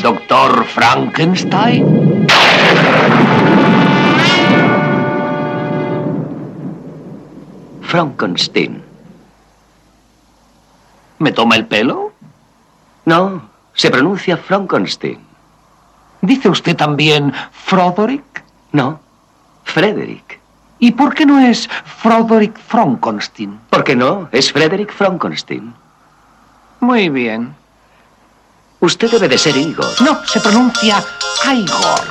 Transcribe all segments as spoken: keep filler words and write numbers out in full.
doctor Frankenstein? Frankenstein. ¿Me toma el pelo? No, se pronuncia Frankenstein. ¿Dice usted también Froderick? No, Frederick. ¿Y por qué no es Froderick Frankenstein? ¿Por qué no? Es Frederick Frankenstein. Muy bien. Usted debe de ser Igor. No, se pronuncia Igor.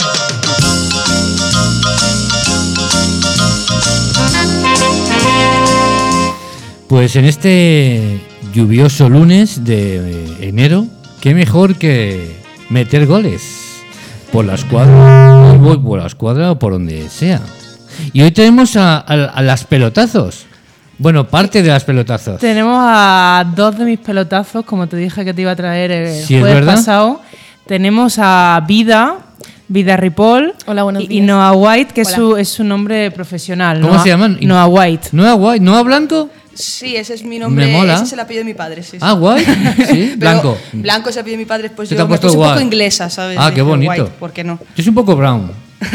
Pues en este lluvioso lunes de enero, qué mejor que meter goles por la escuadra, voy por la escuadra o por donde sea. Y hoy tenemos a, a, a las pelotazos. Bueno, parte de las pelotazos. Tenemos a dos de mis pelotazos, como te dije que te iba a traer el sí, jueves ¿es verdad? pasado. Tenemos a Vida, Vida Ripoll. Hola, buenos y, días. y Noah White, que es Hola. su, es su nombre profesional. ¿Cómo Noah, se llaman? Noah White. ¿Noah White? ¿Noah Blanco? Sí, ese es mi nombre. Me mola. Ese es el apellido de mi padre. Sí, sí. Ah, White. Sí, Pero blanco. Blanco es el apellido de mi padre, pues ¿Qué te yo ha me puesto puse un poco White? inglesa, ¿sabes? Ah, qué Dije, bonito. White, ¿por qué no? Yo soy un poco brown.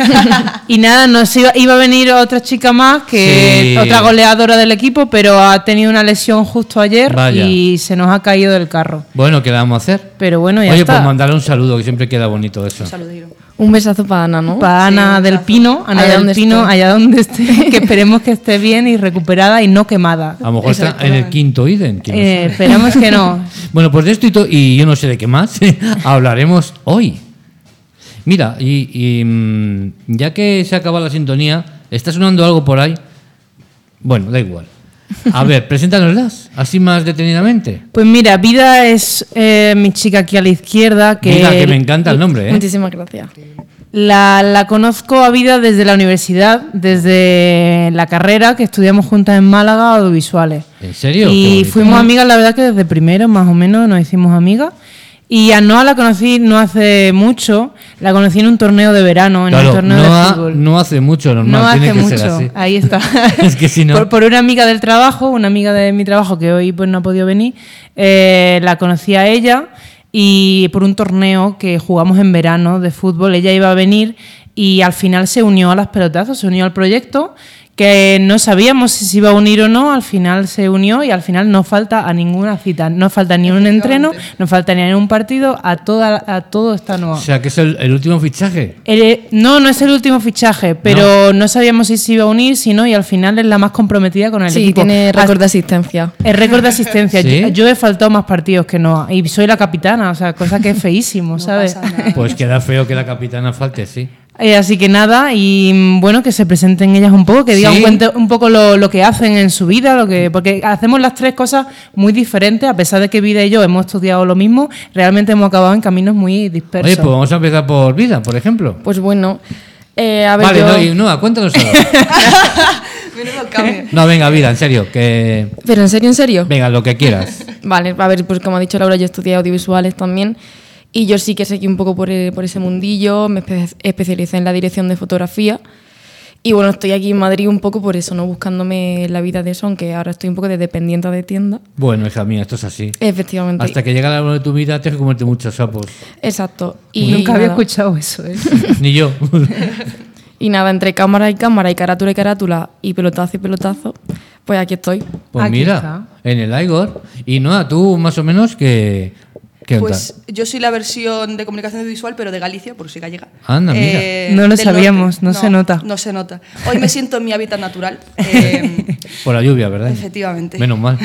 Y nada, nos iba, iba a venir otra chica más, que Sí. otra goleadora del equipo, pero ha tenido una lesión justo ayer. Vaya. Y se nos ha caído del carro. Bueno, ¿qué le vamos a hacer? Pero bueno, ya Oye, está. pues mandarle un saludo, que siempre queda bonito eso. Un saludito. Un besazo para Ana, ¿no? Para Sí, Ana un del besazo. Pino, Ana Allá del donde Pino, esté. allá donde esté, que esperemos que esté bien y recuperada y no quemada. A lo mejor está en el quinto Iden. ¿quién lo Eh, sabe? esperamos que no. Bueno, pues de esto y, to- y yo no sé de qué más hablaremos hoy. Mira, y, y, mm, ya que se acaba la sintonía, ¿está sonando algo por ahí? Bueno, da igual. A ver, preséntanoslas, así más detenidamente. Pues mira, Vida es eh, mi chica aquí a la izquierda, que, Mira, que me encanta el nombre, ¿eh? Muchísimas gracias. la, la conozco a Vida desde la universidad, desde la carrera que estudiamos juntas en Málaga, audiovisuales. ¿En serio? Qué Y bonito. fuimos amigas, la verdad que desde primero más o menos nos hicimos amigas. Y a Noa la conocí no hace mucho, la conocí en un torneo de verano, en Claro, un torneo no, de ha- fútbol. no hace mucho, normal, No tiene hace que mucho, ser así. ahí está. Es que si no... por, por una amiga del trabajo, una amiga de mi trabajo que hoy pues no ha podido venir, eh, la conocí a ella y por un torneo que jugamos en verano de fútbol, ella iba a venir y al final se unió a las pelotazos, se unió al proyecto, que no sabíamos si se iba a unir o no, al final se unió y al final no falta a ninguna cita, no falta ni un entreno, no falta ni a un partido, a, toda, a todo está Noa. O sea, que es el, el último fichaje. Eh, no, no es el último fichaje, pero no. no sabíamos si se iba a unir, si no, y al final es la más comprometida con el Sí, equipo. tiene récord Hasta- de asistencia. El récord de asistencia. ¿Sí? yo, yo he faltado más partidos que no, y soy la capitana, o sea, cosa que es feísimo, ¿sabes? pasa nada. Pues queda feo que la capitana falte, sí. Eh, así que nada, y mm, bueno, que se presenten ellas un poco, que digan Sí. cuente un poco lo, lo que hacen en su vida, lo que porque hacemos las tres cosas muy diferentes, a pesar de que Vida y yo hemos estudiado lo mismo, realmente hemos acabado en caminos muy dispersos. Oye, pues vamos a empezar por Vida, por ejemplo. Pues bueno, eh, a ver, Vale, yo... no, y Noa, cuéntanos algo. Menudo cambio. No, venga, Vida, en serio, que... Pero en serio, en serio. Venga, lo que quieras. Vale, a ver, pues como ha dicho Laura, yo estudié audiovisuales también y yo sí que seguí un poco por, eh, por ese mundillo, me espe- especialicé en la dirección de fotografía y bueno, estoy aquí en Madrid un poco por eso, ¿no? Buscándome la vida de eso, aunque ahora estoy un poco de dependiente de tienda. Bueno, hija mía, esto es así. Efectivamente. Hasta que llega la hora de tu vida tienes que comerte muchos sapos. Exacto. Y Nunca había nada. escuchado eso, ¿eh? Ni yo. Y nada, entre cámara y cámara y carátula y carátula y pelotazo y pelotazo, pues aquí estoy. Pues Aquí mira, está. en el Igor. Y Noa, tú más o menos que... ¿Qué onda? Pues yo soy la versión de comunicación audiovisual, pero de Galicia, por si gallega. Anda, mira. No lo del sabíamos, no se nota. No se nota. Hoy me siento en mi hábitat natural. eh, Por la lluvia, ¿verdad? efectivamente. Menos mal.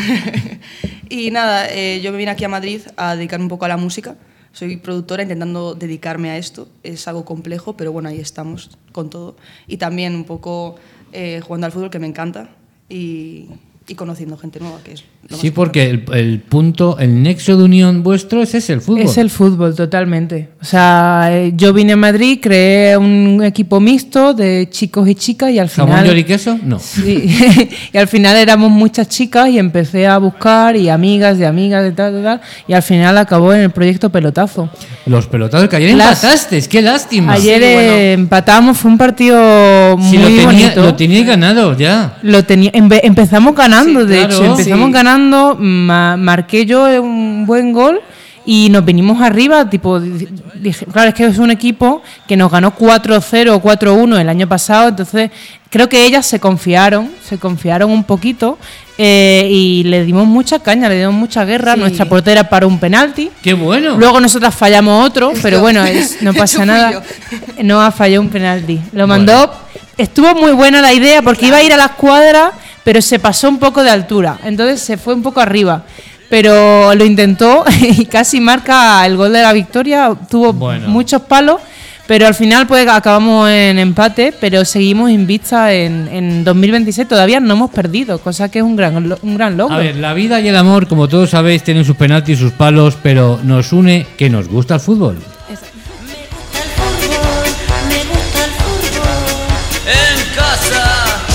Y nada, eh, yo me vine aquí a Madrid a dedicarme un poco a la música. Soy productora intentando dedicarme a esto. Es algo complejo, pero bueno, ahí estamos con todo. Y también un poco eh, jugando al fútbol, que me encanta, y, y conociendo gente nueva, que es lo más Sí, porque importante. el, el punto, el nexo de unión vuestro es ese, el fútbol. Es el fútbol, totalmente. O sea, eh, yo vine a Madrid, creé un equipo mixto de chicos y chicas y al ¿Jamón, final... york y queso? No. Sí, y al final éramos muchas chicas y empecé a buscar y amigas de amigas de tal, de tal, y al final acabó en el proyecto Pelotazo. Los pelotazos que ayer Las- empatasteis, qué lástima. Ayer Sí, bueno. eh, empatamos, fue un partido muy Si lo, tenía, bonito. lo teníais ganado ya. Lo tenía, empe- empezamos ganando, Sí, de claro. hecho, empezamos Sí. ganando, ma- marqué yo un buen gol y nos vinimos arriba, tipo, dije, claro, es que es un equipo que nos ganó cuatro cero o cuatro uno el año pasado, entonces creo que ellas se confiaron, se confiaron un poquito eh, y le dimos mucha caña, le dimos mucha guerra, Sí. nuestra portera paró un penalti. ¡Qué bueno! Luego nosotras fallamos otro, pero bueno, es- no Eso pasa fui nada. No ha fallado un penalti. Lo mandó, estuvo muy buena la idea porque iba a ir a la escuadra, pero se pasó un poco de altura, entonces se fue un poco arriba. Pero lo intentó y casi marca el gol de la victoria, tuvo Bueno. muchos palos, pero al final pues acabamos en empate, pero seguimos invictas en, en dos mil veintiséis, todavía no hemos perdido, cosa que es un gran, lo- un gran logro. A ver, la vida y el amor, como todos sabéis, tienen sus penaltis y sus palos, pero nos une que nos gusta el fútbol. Me gusta el fútbol, me gusta el fútbol. En casa.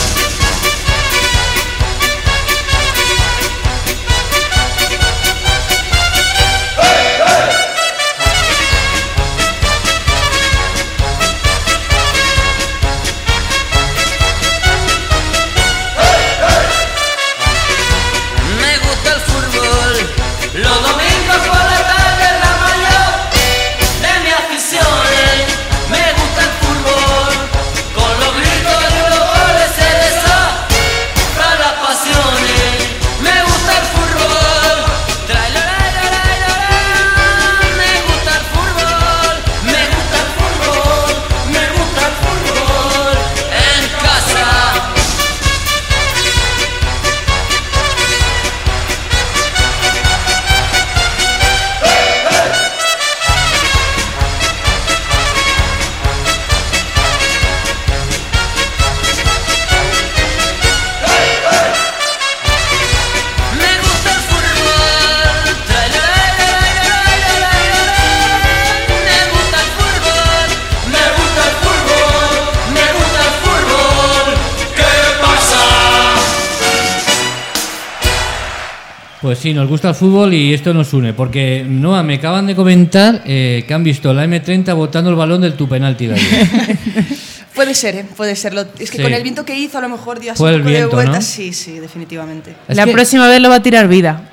Me gusta el fútbol. Los domingos por la tarde la mayor de mi afición. Me gusta el fútbol. Con los gritos y los goles se desatan las pasiones. Me gusta el fútbol. Trae la la la la la la. Me gusta el fútbol. Me gusta el fútbol. Me gusta el fútbol. En casa. Me gusta el fútbol. Trae la la la la la la la. Me gusta el fútbol. Me gusta el fútbol. Me gusta el fútbol. ¿Qué pasa? Pues sí, nos gusta el fútbol y esto nos une, porque Noa, me acaban de comentar eh, que han visto la eme treinta botando el balón del tu penalti de ayer. Puede ser, ¿eh? Puede serlo. Es que Sí. con el viento que hizo, a lo mejor dio así Fue un el poco viento, de vuelta. ¿no? Sí, sí, definitivamente. Es la que- próxima vez lo va a tirar vida.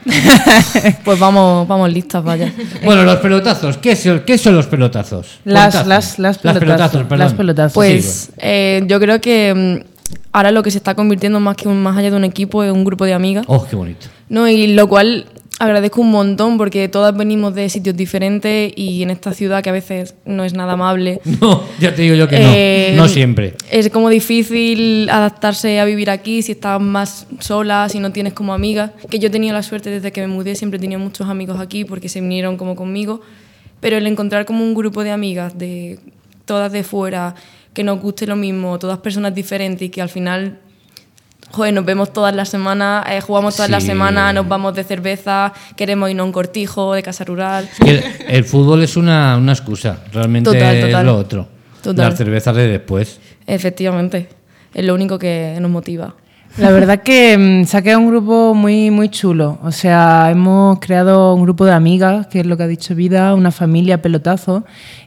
Pues vamos, vamos listas, vaya. Bueno, los pelotazos. ¿Qué, son- qué son los pelotazos? Las, Cuentad. las, las pelotazos, pelotazos, perdón. las pelotazos. Pues eh, yo creo que mm, ahora lo que se está convirtiendo más que un, más allá de un equipo es un grupo de amigas, Oh, qué bonito. ¿no? Y lo cual agradezco un montón porque todas venimos de sitios diferentes y en esta ciudad que a veces no es nada amable. No, ya te digo yo que eh, no. No siempre. Es como difícil adaptarse a vivir aquí si estás más sola, si no tienes como amigas. Que yo tenía la suerte desde que me mudé, siempre tenía muchos amigos aquí porque se vinieron como conmigo. Pero el encontrar como un grupo de amigas, de todas de fuera, que nos guste lo mismo, todas personas diferentes y que al final, joder, nos vemos todas las semanas, eh, jugamos todas las Sí. semanas, nos vamos de cerveza, queremos irnos a un cortijo de casa rural. Que el, el fútbol es una, una excusa. Realmente Total, es total. lo otro. Total. Las cervezas de después. Efectivamente, es lo único que nos motiva. La verdad que mm, se ha quedado un grupo muy, muy chulo. O sea, hemos creado un grupo de amigas, que es lo que ha dicho Vida, una familia pelotazo,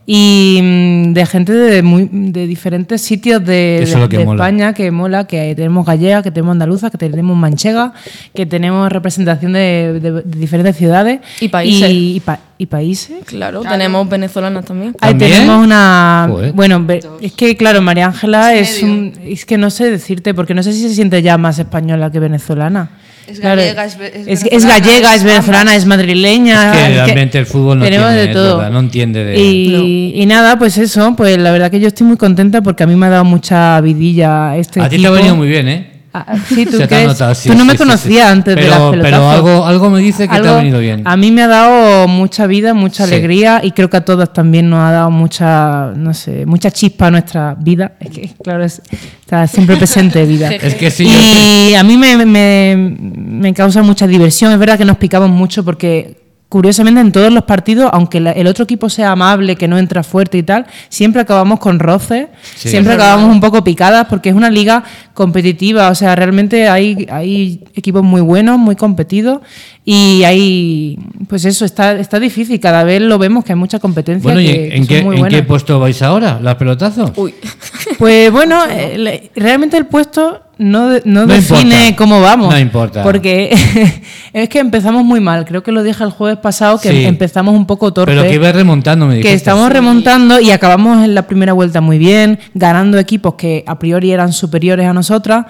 y mm, de gente de, muy, de diferentes sitios de, Eso es de- lo que de mola. España, que mola, que tenemos gallega, que tenemos andaluza, que tenemos manchega, que tenemos representación de, de- de diferentes ciudades. Y países. Y, y pa- y países. Claro, tenemos venezolanas también. Ahí ¿También? tenemos una... Joder. Bueno, ve- es que claro, María Ángela Es es medio. un... Es que no sé decirte, porque no sé si se siente ya más española que venezolana. Es Claro, gallega, es ve- es es, es venezolana, gallega, es es venezolana, ambas. es madrileña. Es que es realmente el fútbol no tenemos tiene, de es todo. verdad, no entiende de- Y, y nada, pues eso, pues la verdad que yo estoy muy contenta porque a mí me ha dado mucha vidilla este A ti te equipo. ha venido muy bien, ¿eh? Ah, sí, ¿tú Se te ha crees? notado, sí, Tú no sí, me sí, conocías sí. antes pero, de las Pero pelotazos. algo, algo me dice que te ha Algo- venido bien. A mí me ha dado mucha vida, mucha Sí. alegría y creo que a todas también nos ha dado mucha, no sé, mucha chispa a nuestra vida. Es que, claro, es- está siempre presente vida. Es que sí, yo sé. Y a mí me, me, me causa mucha diversión. Es verdad que nos picamos mucho porque, curiosamente, en todos los partidos, aunque la- el otro equipo sea amable, que no entra fuerte y tal, siempre acabamos con roces, Sí. siempre Es acabamos un poco picadas porque es una liga competitiva. O sea, realmente hay, hay equipos muy buenos, muy competidos y hay, pues eso, está, está difícil. Cada vez lo vemos que hay mucha competencia. Bueno, ¿y que- en, que en son qué, muy en qué buenas. puesto vais ahora? ¿Las pelotazos? Uy, Pues bueno, eh, le- realmente el puesto no, no, No define importa. cómo vamos. No importa. Porque es que empezamos muy mal. Creo que lo dije el jueves pasado, que Sí. empezamos un poco torpe. Pero que iba remontando, me dijiste. Que estamos remontando y acabamos en la primera vuelta muy bien, ganando equipos que a priori eran superiores a nosotras.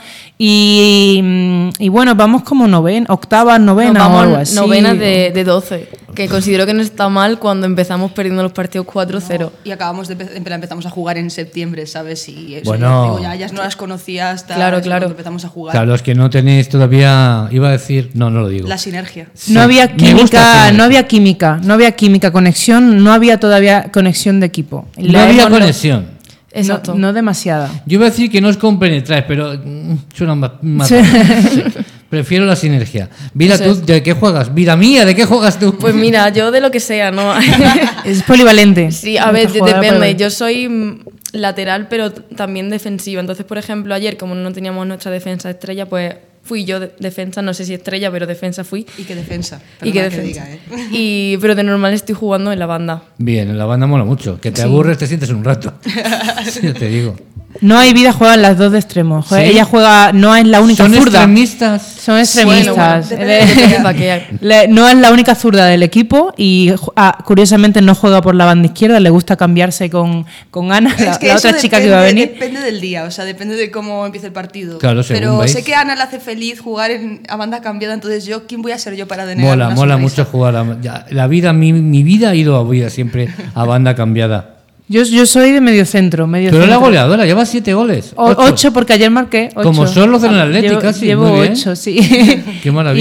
Y, y bueno, vamos como noven, octavas, novenas Nos o vamos algo así. novenas de, de doce, que considero que no está mal cuando empezamos perdiendo los partidos cuatro cero. Y acabamos de empe- empezamos a jugar en septiembre, ¿sabes? Y eso, Bueno. ya, digo, ya ellas no las conocía hasta Claro, eso, claro. cuando empezamos a jugar. Claro, los que no tenéis todavía, iba a decir, no, no lo digo. La sinergia. No había Me gusta química, hacer no eso. había química, no había química, conexión, no había todavía conexión de equipo. No La había hemos- conexión. Exacto. No, no demasiada. Yo iba a decir que no os compenetráis, pero mm, suena más. más- Sí. sí. Prefiero la sinergia. Vida, Eso ¿tú es. de qué juegas? Vida mía, ¿de qué juegas tú? Pues mira, yo de lo que sea, ¿no? Es polivalente. Sí, a ver, Nuestra jugadora depende. polivalente. Yo soy mm, lateral, pero también defensiva. Entonces, por ejemplo, ayer, como no teníamos nuestra defensa estrella, pues fui yo de- defensa, no sé si estrella, pero defensa fui. Y qué defensa. Y que Perdona que defensa. diga, ¿eh? Y, pero de normal estoy jugando en la banda. Bien, en la banda mola mucho. Que te aburres, te sientes un rato. Sí, ya te digo. No hay vida, juegan las dos de extremos. Juega- ¿Sí? Ella juega, no es la única ¿Son zurda. extremistas? Son extremistas. Bueno, bueno, Eh, depende pa' qué. le- no es la única zurda del equipo y ju- ah, curiosamente no juega por la banda izquierda, le gusta cambiarse con, con Ana, la, Es que la eso otra chica que iba a depende- venir. Depende del día, o sea, depende de cómo empiece el partido. Claro, según Pero veis. sé que a Ana le hace feliz jugar en, a banda cambiada, entonces yo, ¿quién voy a ser yo para denegar Mola, una mola sonrisa? mucho jugar. A, ya, la vida, mi, mi vida ha ido a vida siempre a banda cambiada. Yo, yo soy de medio centro. Medio Tú eres la centro. goleadora, llevas siete goles. O- ocho. porque ayer marqué. Ocho. Como son los del Ah, Atleti, llevo, casi, Llevo muy bien. ocho, sí. Qué maravilla.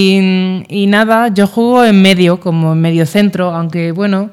Y, y nada, yo juego en medio, como en medio centro, aunque bueno,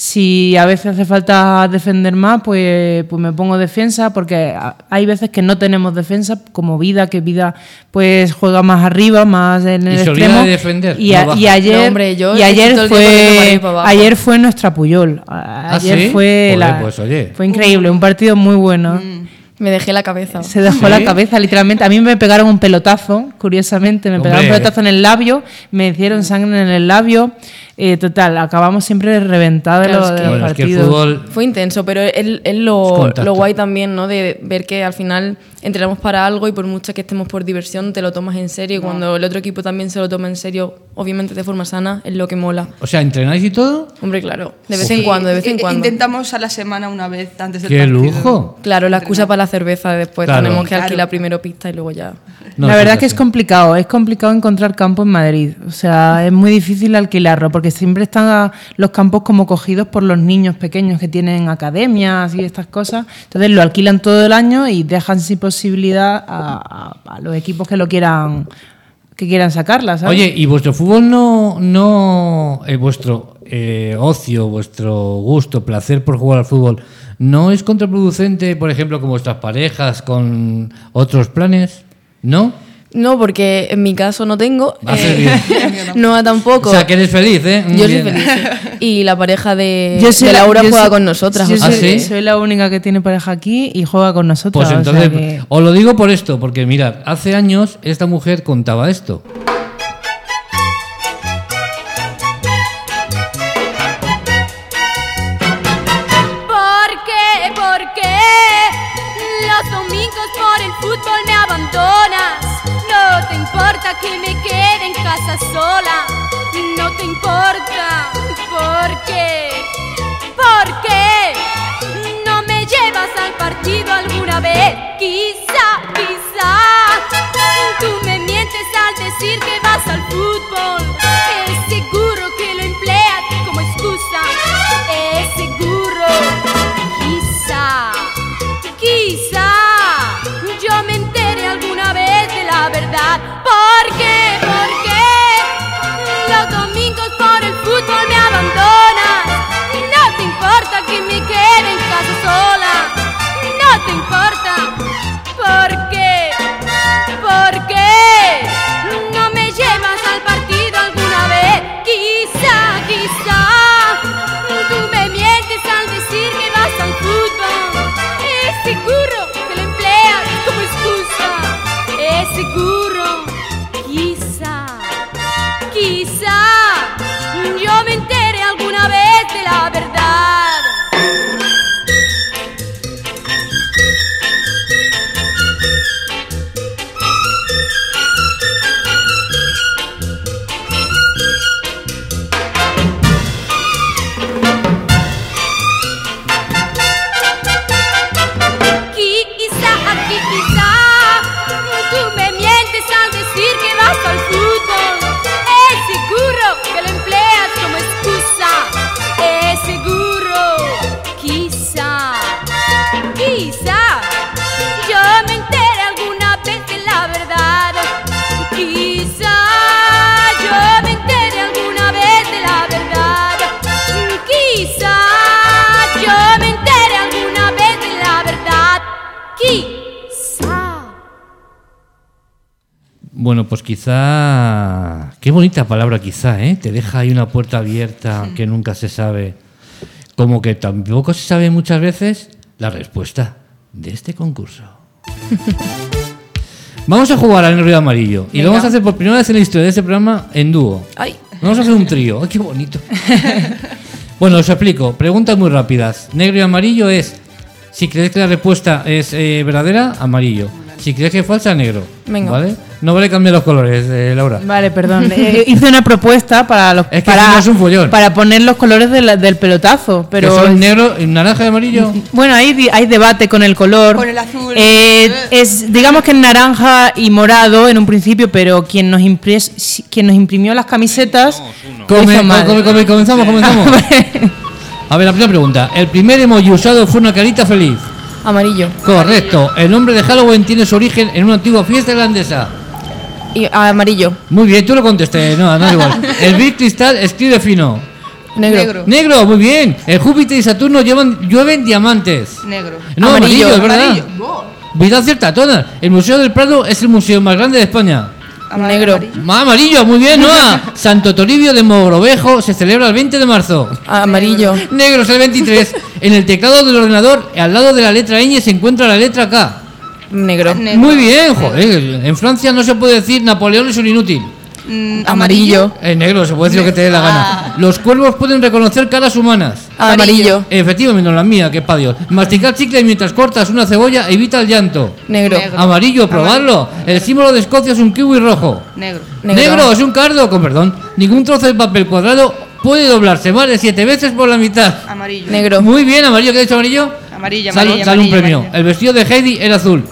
si a veces hace falta defender más, pues, pues me pongo defensa, porque a- hay veces que no tenemos defensa, como Vida, que Vida pues juega más arriba, más en el ¿Y se olvida extremo. de defender? Y, No a- baja. y ayer, No, hombre, yo y ayer estoy todo el día corriendo para fue arriba y para abajo. ayer fue nuestra Puyol. A- Ayer ¿sí? fue Joder, la, pues, oye. fue increíble, un partido muy bueno. Me dejé la cabeza. Se dejó ¿Sí? la cabeza, literalmente. A mí me pegaron un pelotazo, curiosamente. Me Hombre. pegaron un pelotazo en el labio, me hicieron sangre en el labio. Eh, total, acabamos siempre reventados de Claro, los es que- de los Bueno, es que el partidos. fútbol. Fue intenso, pero es, es Es lo, contacto. lo guay también, ¿no? De ver que al final entrenamos para algo y por mucho que estemos por diversión, te lo tomas en serio. Y cuando el otro equipo también se lo toma en serio, obviamente de forma sana, es lo que mola. O sea, ¿entrenáis y todo? Hombre, claro, de vez Sí, en cuando, de vez en i- cuando. Intentamos a la semana una vez antes del ¡Qué partido. lujo! Claro, la excusa para la cerveza, después Claro. tenemos que Claro. alquilar primero pista y luego ya. No, la eso verdad es que es así. complicado, es complicado encontrar campo en Madrid. O sea, es muy difícil alquilarlo porque siempre están a- los campos como cogidos por los niños pequeños que tienen academias y estas cosas. Entonces lo alquilan todo el año y dejan sin posibilidad a, a- a los equipos que lo quieran que quieran sacarla, ¿sabes? Oye, ¿y vuestro fútbol no, no eh, vuestro eh, ocio, vuestro gusto, placer por jugar al fútbol, no es contraproducente, por ejemplo, con vuestras parejas, con otros planes? ¿No? No, porque en mi caso no tengo. Haces eh, no tampoco. O sea, que eres feliz, ¿eh? Muy Yo soy bien. feliz. sí. Y la pareja de, Yo soy de la- Laura yo juega soy- con nosotras. Yo o sea, ¿Ah, soy, sí? soy la única que tiene pareja aquí y juega con nosotros. Pues o sea entonces, que- os lo digo por esto, porque mirad, hace años esta mujer contaba esto. ¿Por qué? ¿Por qué? Los domingos por el fútbol me abandonas. No te importa que me quede en casa sola. No te importa. ¿Por qué? ¿Por qué? No me llevas al partido alguna vez. Quizá, quizá. Tú me mientes al decir que vas al fútbol. Es seguro que lo empleas como excusa. Es seguro. Quizá, quizá yo me entere alguna vez de la verdad. ¿Por qué? ¿Por qué? Los domingos por el fútbol me abandonas. No te importa que me quede en casa sola. No te importa. ¿Por qué? ¿Por qué? No me llevas al partido alguna vez. Quizá, quizá tú me mientes al decir que vas al fútbol. Es seguro que lo empleas como excusa. Es seguro. Quizá, quizá yo me entere alguna vez de la verdad. Bueno, pues quizá... Qué bonita palabra quizá, ¿eh? Te deja ahí una puerta abierta que nunca se sabe. Como que tampoco se sabe muchas veces la respuesta de este concurso. Vamos a jugar al negro y amarillo. Y Venga. lo vamos a hacer por primera vez en la historia de este programa en dúo. Ay. Vamos a hacer un trío. ¡Ay, qué bonito! Bueno, os explico. Preguntas muy rápidas. Negro y amarillo es... Si crees que la respuesta es eh, verdadera, amarillo. Si crees que es falsa, negro. Venga. ¿Vale? No vale cambiar los colores, eh, Laura. Vale, perdón. Eh, hice una propuesta para los Es que para, si no es un follón. para poner los colores de la- del pelotazo, pero Que son negro, naranja y amarillo. bueno, hay, di- hay debate con el color. Con el azul. Eh, es, digamos que es naranja y morado en un principio, pero quien nos, impres, quien nos imprimió las camisetas lo Come, hizo come, mal. come, come, comenzamos, comenzamos. A ver, la primera pregunta. El primer emoji usado fue una carita feliz. Amarillo. Correcto. El nombre de Halloween tiene su origen en una antigua fiesta irlandesa. Y amarillo. Muy bien, tú lo contesté. No, no es igual. El Big Cristal escribe fino. Negro. Negro. Negro, muy bien. El Júpiter y Saturno llevan, llueven diamantes. Negro. No, amarillo, Amarillo, es verdad. Amarillo. Wow. Vida cierta todas. El Museo del Prado es el museo más grande de España. Ama- Negro. amarillo. Ma, amarillo, muy bien, Noa. Santo Toribio de Mogrovejo se celebra el veinte de marzo. Amarillo. Negro es el veintitrés. En el teclado del ordenador, al lado de la letra ñ, se encuentra la letra K. Negro. Negro. Muy bien, joder. En Francia no se puede decir Napoleón es un inútil. Mm, Amarillo. En negro se puede decir lo que te dé la gana. Los cuervos pueden reconocer caras humanas. Amarillo. Efectivamente, no la mía, que pa' Dios. Masticar chicle mientras cortas una cebolla evita el llanto. Negro. Negro. Amarillo, probarlo. El símbolo de Escocia es un kiwi rojo. Negro. Negro. Negro. es un cardo, con perdón. Ningún trozo de papel cuadrado puede doblarse más de siete veces por la mitad. Amarillo. Negro. Muy bien, amarillo. ¿Qué ha dicho amarillo? Amarillo, Sale, amarillo, sale un amarillo, premio. amarillo. El vestido de Heidi era azul.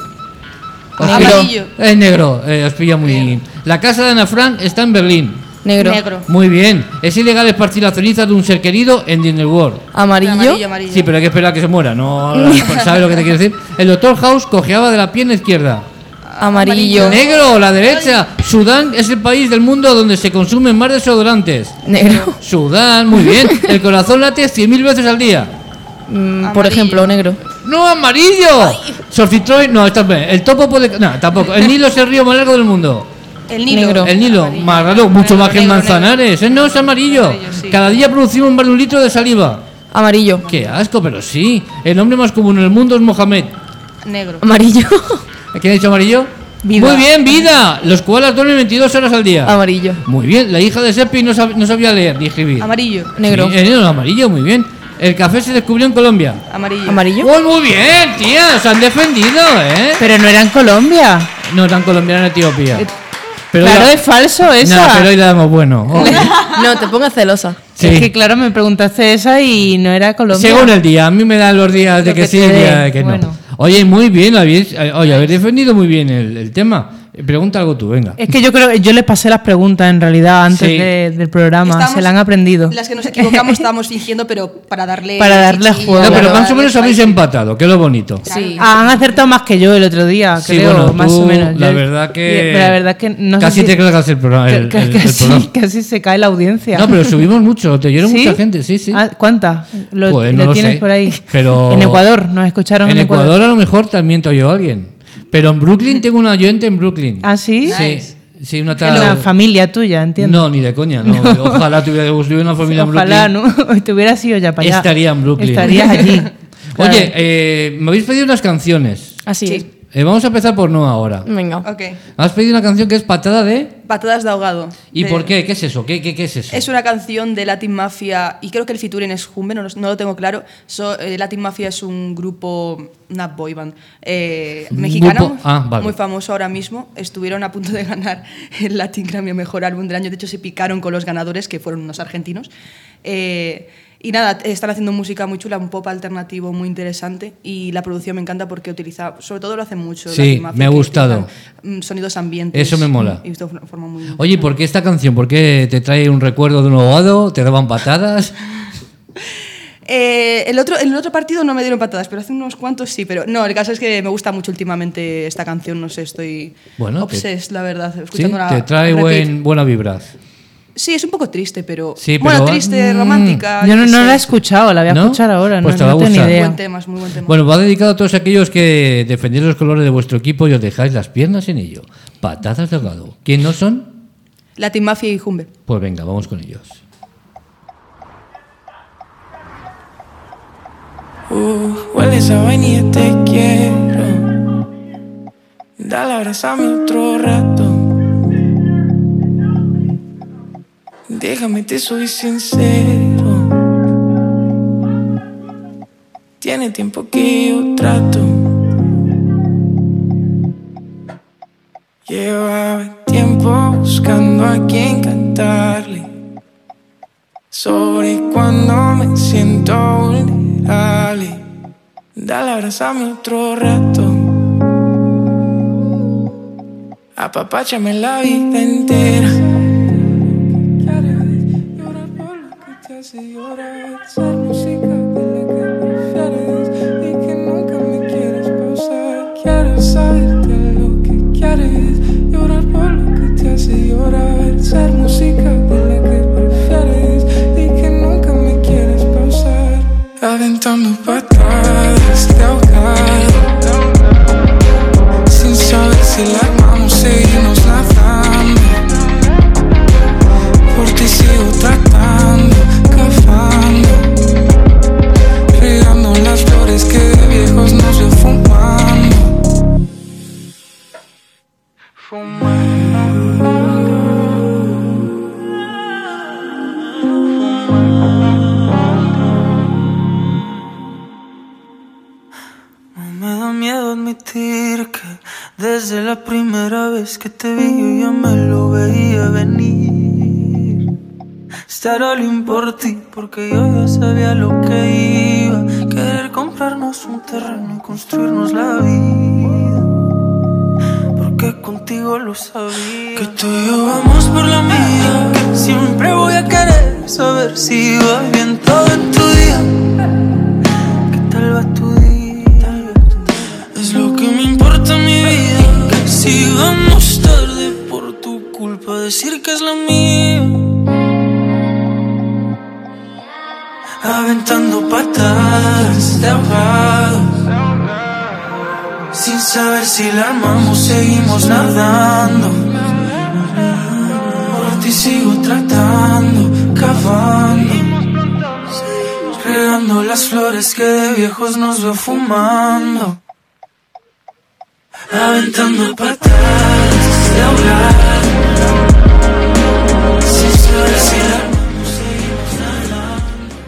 Os Negro. pillo. Amarillo. Es negro, eh, os pilla muy bien. La casa de Ana Frank está en Berlín. Negro. Negro. Muy bien. Es ilegal esparcir las cenizas de un ser querido en Disney World. Amarillo. Amarillo, amarillo. Sí, pero hay que esperar a que se muera, ¿no? ¿Sabes lo que te quiero decir? El doctor House cojeaba de la pierna izquierda. Amarillo. Negro, la derecha. Sudán es el país del mundo donde se consumen más desodorantes. Negro. Sudán, muy bien. El corazón late cien mil veces al día. Mm, por Amarillo. ejemplo, negro. ¡No, amarillo! Solcitroid, no, está bien. El topo puede. No, tampoco. El Nilo es el río más largo del mundo. El Nilo. Negro. El Nilo, Amarillo. más raro, mucho más que en Negro, Manzanares. Eh, No, es amarillo. Amarillo, sí. Cada día producimos más de un litro de saliva. Amarillo. Qué asco, pero sí. El nombre más común en el mundo es Mohamed. Negro. Amarillo. ¿Quién ha dicho amarillo? Vida. Muy bien, vida. Los koalas duermen veintidós horas al día. Amarillo. Muy bien. La hija de Seppi no, sab- no sabía leer ni escribir. Amarillo. Negro. Sí, eh, no, amarillo, muy bien. El café se descubrió en Colombia. Amarillo. Amarillo. ¡Oh, muy bien, tía! Se han defendido, ¿eh? Pero no era en Colombia. No tan colombiana en Etiopía. Pero claro, hoy es falso la- esa. No, pero hoy le damos bueno. Oh. No, te pongas celosa. Sí. Es que claro, me preguntaste esa y no era Colombia. Según el día, a mí me dan los días de Lo que, que sí te y dé, día de que bueno. no. Oye, muy bien, habéis, eh, oye, habéis defendido muy bien el, el tema. Eh, Pregunta algo tú, venga. Es que yo creo que yo les pasé las preguntas en realidad antes Sí. de- del programa. Estábamos- Se la han aprendido. Las que nos equivocamos estábamos fingiendo, pero para darle. Para darle chichilla, juego. No, pero para más o menos darle habéis spicy. empatado, que es lo bonito. Sí. Ah, han acertado más que yo el otro día, Sí, creo, bueno, más tú, o menos. la Yo- verdad que- La verdad que no sé Casi si- te cargas el programa. El, ca- el- el casi, programa. casi se cae la audiencia. No, pero subimos mucho, te oyeron ¿Sí? mucha gente, sí, sí. Ah, ¿cuántas? Lo, Pues lo no lo tienes sé, por ahí. pero- En Ecuador, nos escucharon en, En Ecuador a lo mejor también te oyó alguien. Pero en Brooklyn tengo una oyente en Brooklyn. ¿Ah, sí? Sí, sí, una Es tal. una familia tuya, entiendo. No, ni de coña, no. Ojalá tuviera, tuviera una familia en Brooklyn. Ojalá, ¿no? Te hubieras ido ya para allá. Estaría en Brooklyn. Estarías allí. Claro. Oye, eh, me habéis pedido unas canciones. Así Sí. Eh, vamos a empezar por no ahora. es. Venga. Ok. Has pedido una canción que es Patada de. Patadas de ahogado. ¿Y De- por qué? ¿Qué es eso? ¿Qué, qué, qué es eso? Es una canción de Latin Mafia y creo que el featuring es Jumbe, no, lo- no lo tengo claro. So, eh, Latin Mafia es un grupo, una boy band eh, Un mexicano, grupo- ah, vale. muy famoso ahora mismo. Estuvieron a punto de ganar el Latin Grammy a Mejor Álbum del Año. De hecho, se picaron con los ganadores, que fueron unos argentinos. Eh, y nada, están haciendo música muy chula, un pop alternativo muy interesante y la producción me encanta porque utiliza, sobre todo lo hacen mucho. Sí, Latin Mafia, me ha que gustado. utilizan, mm, sonidos ambientes. Eso me mola. Y esto de una forma muy... Oye, ¿por qué esta canción? ¿Por qué te trae un recuerdo de un abogado? ¿Te daban patadas? Eh, el, otro, el otro partido no me dieron patadas, pero hace unos cuantos sí. Pero no, el caso es que me gusta mucho últimamente esta canción, no sé, estoy Bueno, te- obses, la verdad, Sí, escuchándola. te trae repeat. buen, buena vibra. Sí, es un poco triste, pero... Sí, bueno, pero- triste, Mm. romántica... Yo no, qué no sé. la he escuchado, la voy a ¿No? escuchar ahora. Pues no, te va no a tengo ni gustar. idea. Buen tema, es muy buen tema. Bueno, va dedicado a todos aquellos que defendéis los colores de vuestro equipo y os dejáis las piernas en ello. Patadas de ahogado. ¿Quién no son? Latin Mafia y Jumbe. Pues venga, vamos con ellos. Uh, hueles a vainilla, te quiero. Dale, abrázame otro rato. Déjame, te soy sincero. Tiene tiempo que yo trato. Llevaba tiempo buscando a quien cantarle sobre cuando me siento vulnerable. Dale, abrázame otro rato. Apapáchame la vida entera. Llorar por lo que te hace llorar. Ser música de la que prefieres y que nunca me quieres pausar. Quiero saberte lo que quieres. Llorar por lo que te hace llorar. Ser música de la que prefieres y que nunca me quieres pausar. Aventando patadas de ahogado, sin saber si la armamos, seguimos nadando. Por ti sigo tratando, cavando, regando las flores que de viejos nos veo fumando. No me da miedo admitir que desde la primera vez que te vi yo ya me lo veía venir. Estar all in por ti, porque yo ya sabía lo que iba. Querer comprarnos un terreno y construirnos la vida, porque contigo lo sabía. Que tú y yo vamos por la mía, que siempre voy a querer saber si va bien todo en tu día. ¿Qué tal va tu día? Es lo que me importa en mi vida. Que si vamos tarde por tu culpa, decir que es la mía. Aventando patadas de ahogado, sin saber si la armamos, seguimos nadando. Por ti sigo tratando, cavando, regando las flores que de viejos nos veo fumando. Aventando patadas de ahogado, sin saber si la armamos, seguimos nadando.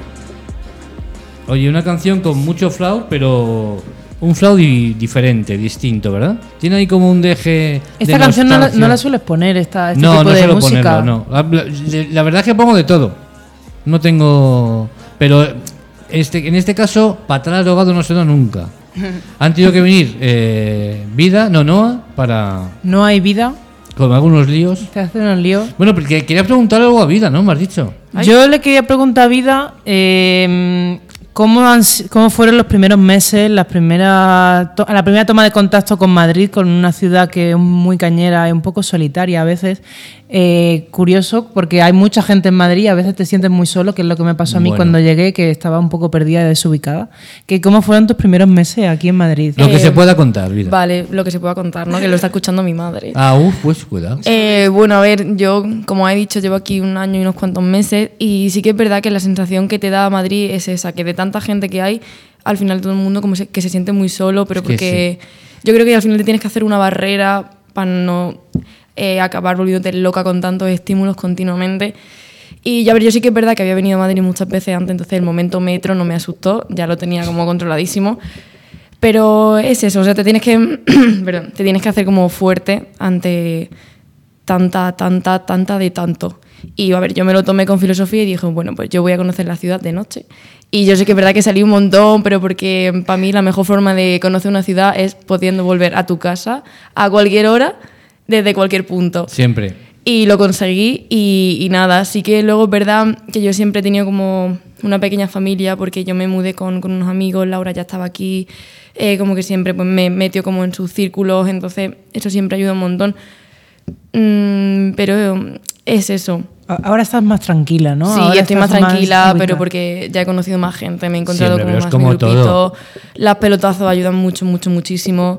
Oye, una canción con mucho flow, pero un flow di- diferente, distinto, ¿verdad? Tiene ahí como un deje Esta de canción no la, nostalgia. no la sueles poner, esta, este no, tipo no de suelo música. ponerlo, no. La, la- la verdad es que pongo de todo. No tengo... Pero este, en este caso, Patadas de ahogado no suena nunca. Han tenido que venir eh, Vida, no, Noa, para... No hay vida, con algunos líos. te hacen un lío. Bueno, porque quería preguntar algo a Vida, ¿no? Me has dicho. Yo le quería preguntar a Vida eh, ¿cómo, han si- cómo fueron los primeros meses, las primeras to- la primera toma de contacto con Madrid, con una ciudad que es muy cañera y un poco solitaria a veces. Eh, curioso, porque hay mucha gente en Madrid y a veces te sientes muy solo, que es lo que me pasó a mí Bueno. cuando llegué, que estaba un poco perdida y desubicada. Que ¿Cómo fueron tus primeros meses aquí en Madrid? Lo que Eh, se pueda contar, Vida. Vale, lo que se pueda contar, ¿no? Que lo está escuchando mi madre. Ah, uff, pues cuidado. Eh, bueno, a ver, yo, como he dicho, llevo aquí un año y unos cuantos meses y sí que es verdad que la sensación que te da Madrid es esa, que de tanta gente que hay, al final todo el mundo como se- que se siente muy solo, pero Es que porque yo creo que al final te tienes que hacer una barrera para no eh, acabar volviéndote loca con tantos estímulos continuamente. Y ya ver, yo sí que es verdad que había venido a Madrid muchas veces antes, entonces el momento metro no me asustó, ya lo tenía como controladísimo. Pero es eso, o sea, te tienes que, perdón, te tienes que hacer como fuerte ante tanta, tanta, tanta de tanto. Y a ver, yo me lo tomé con filosofía y dije, bueno, pues yo voy a conocer la ciudad de noche. Y yo sé que es verdad que salí un montón, pero porque para mí la mejor forma de conocer una ciudad es pudiendo volver a tu casa a cualquier hora, desde cualquier punto. Siempre. Y lo conseguí y, y nada, así que luego es verdad que yo siempre he tenido como una pequeña familia porque yo me mudé con, con unos amigos, Laura ya estaba aquí, eh, como que siempre pues, me metió como en sus círculos, entonces eso siempre ayuda un montón. Mm, pero es eso. Ahora estás más tranquila, ¿no? Sí, Ahora estoy más estás tranquila, ubicada. pero porque ya he conocido más gente, me he encontrado Siempre, como pero más es como mi grupito. todo. Las pelotazos ayudan mucho, mucho, muchísimo.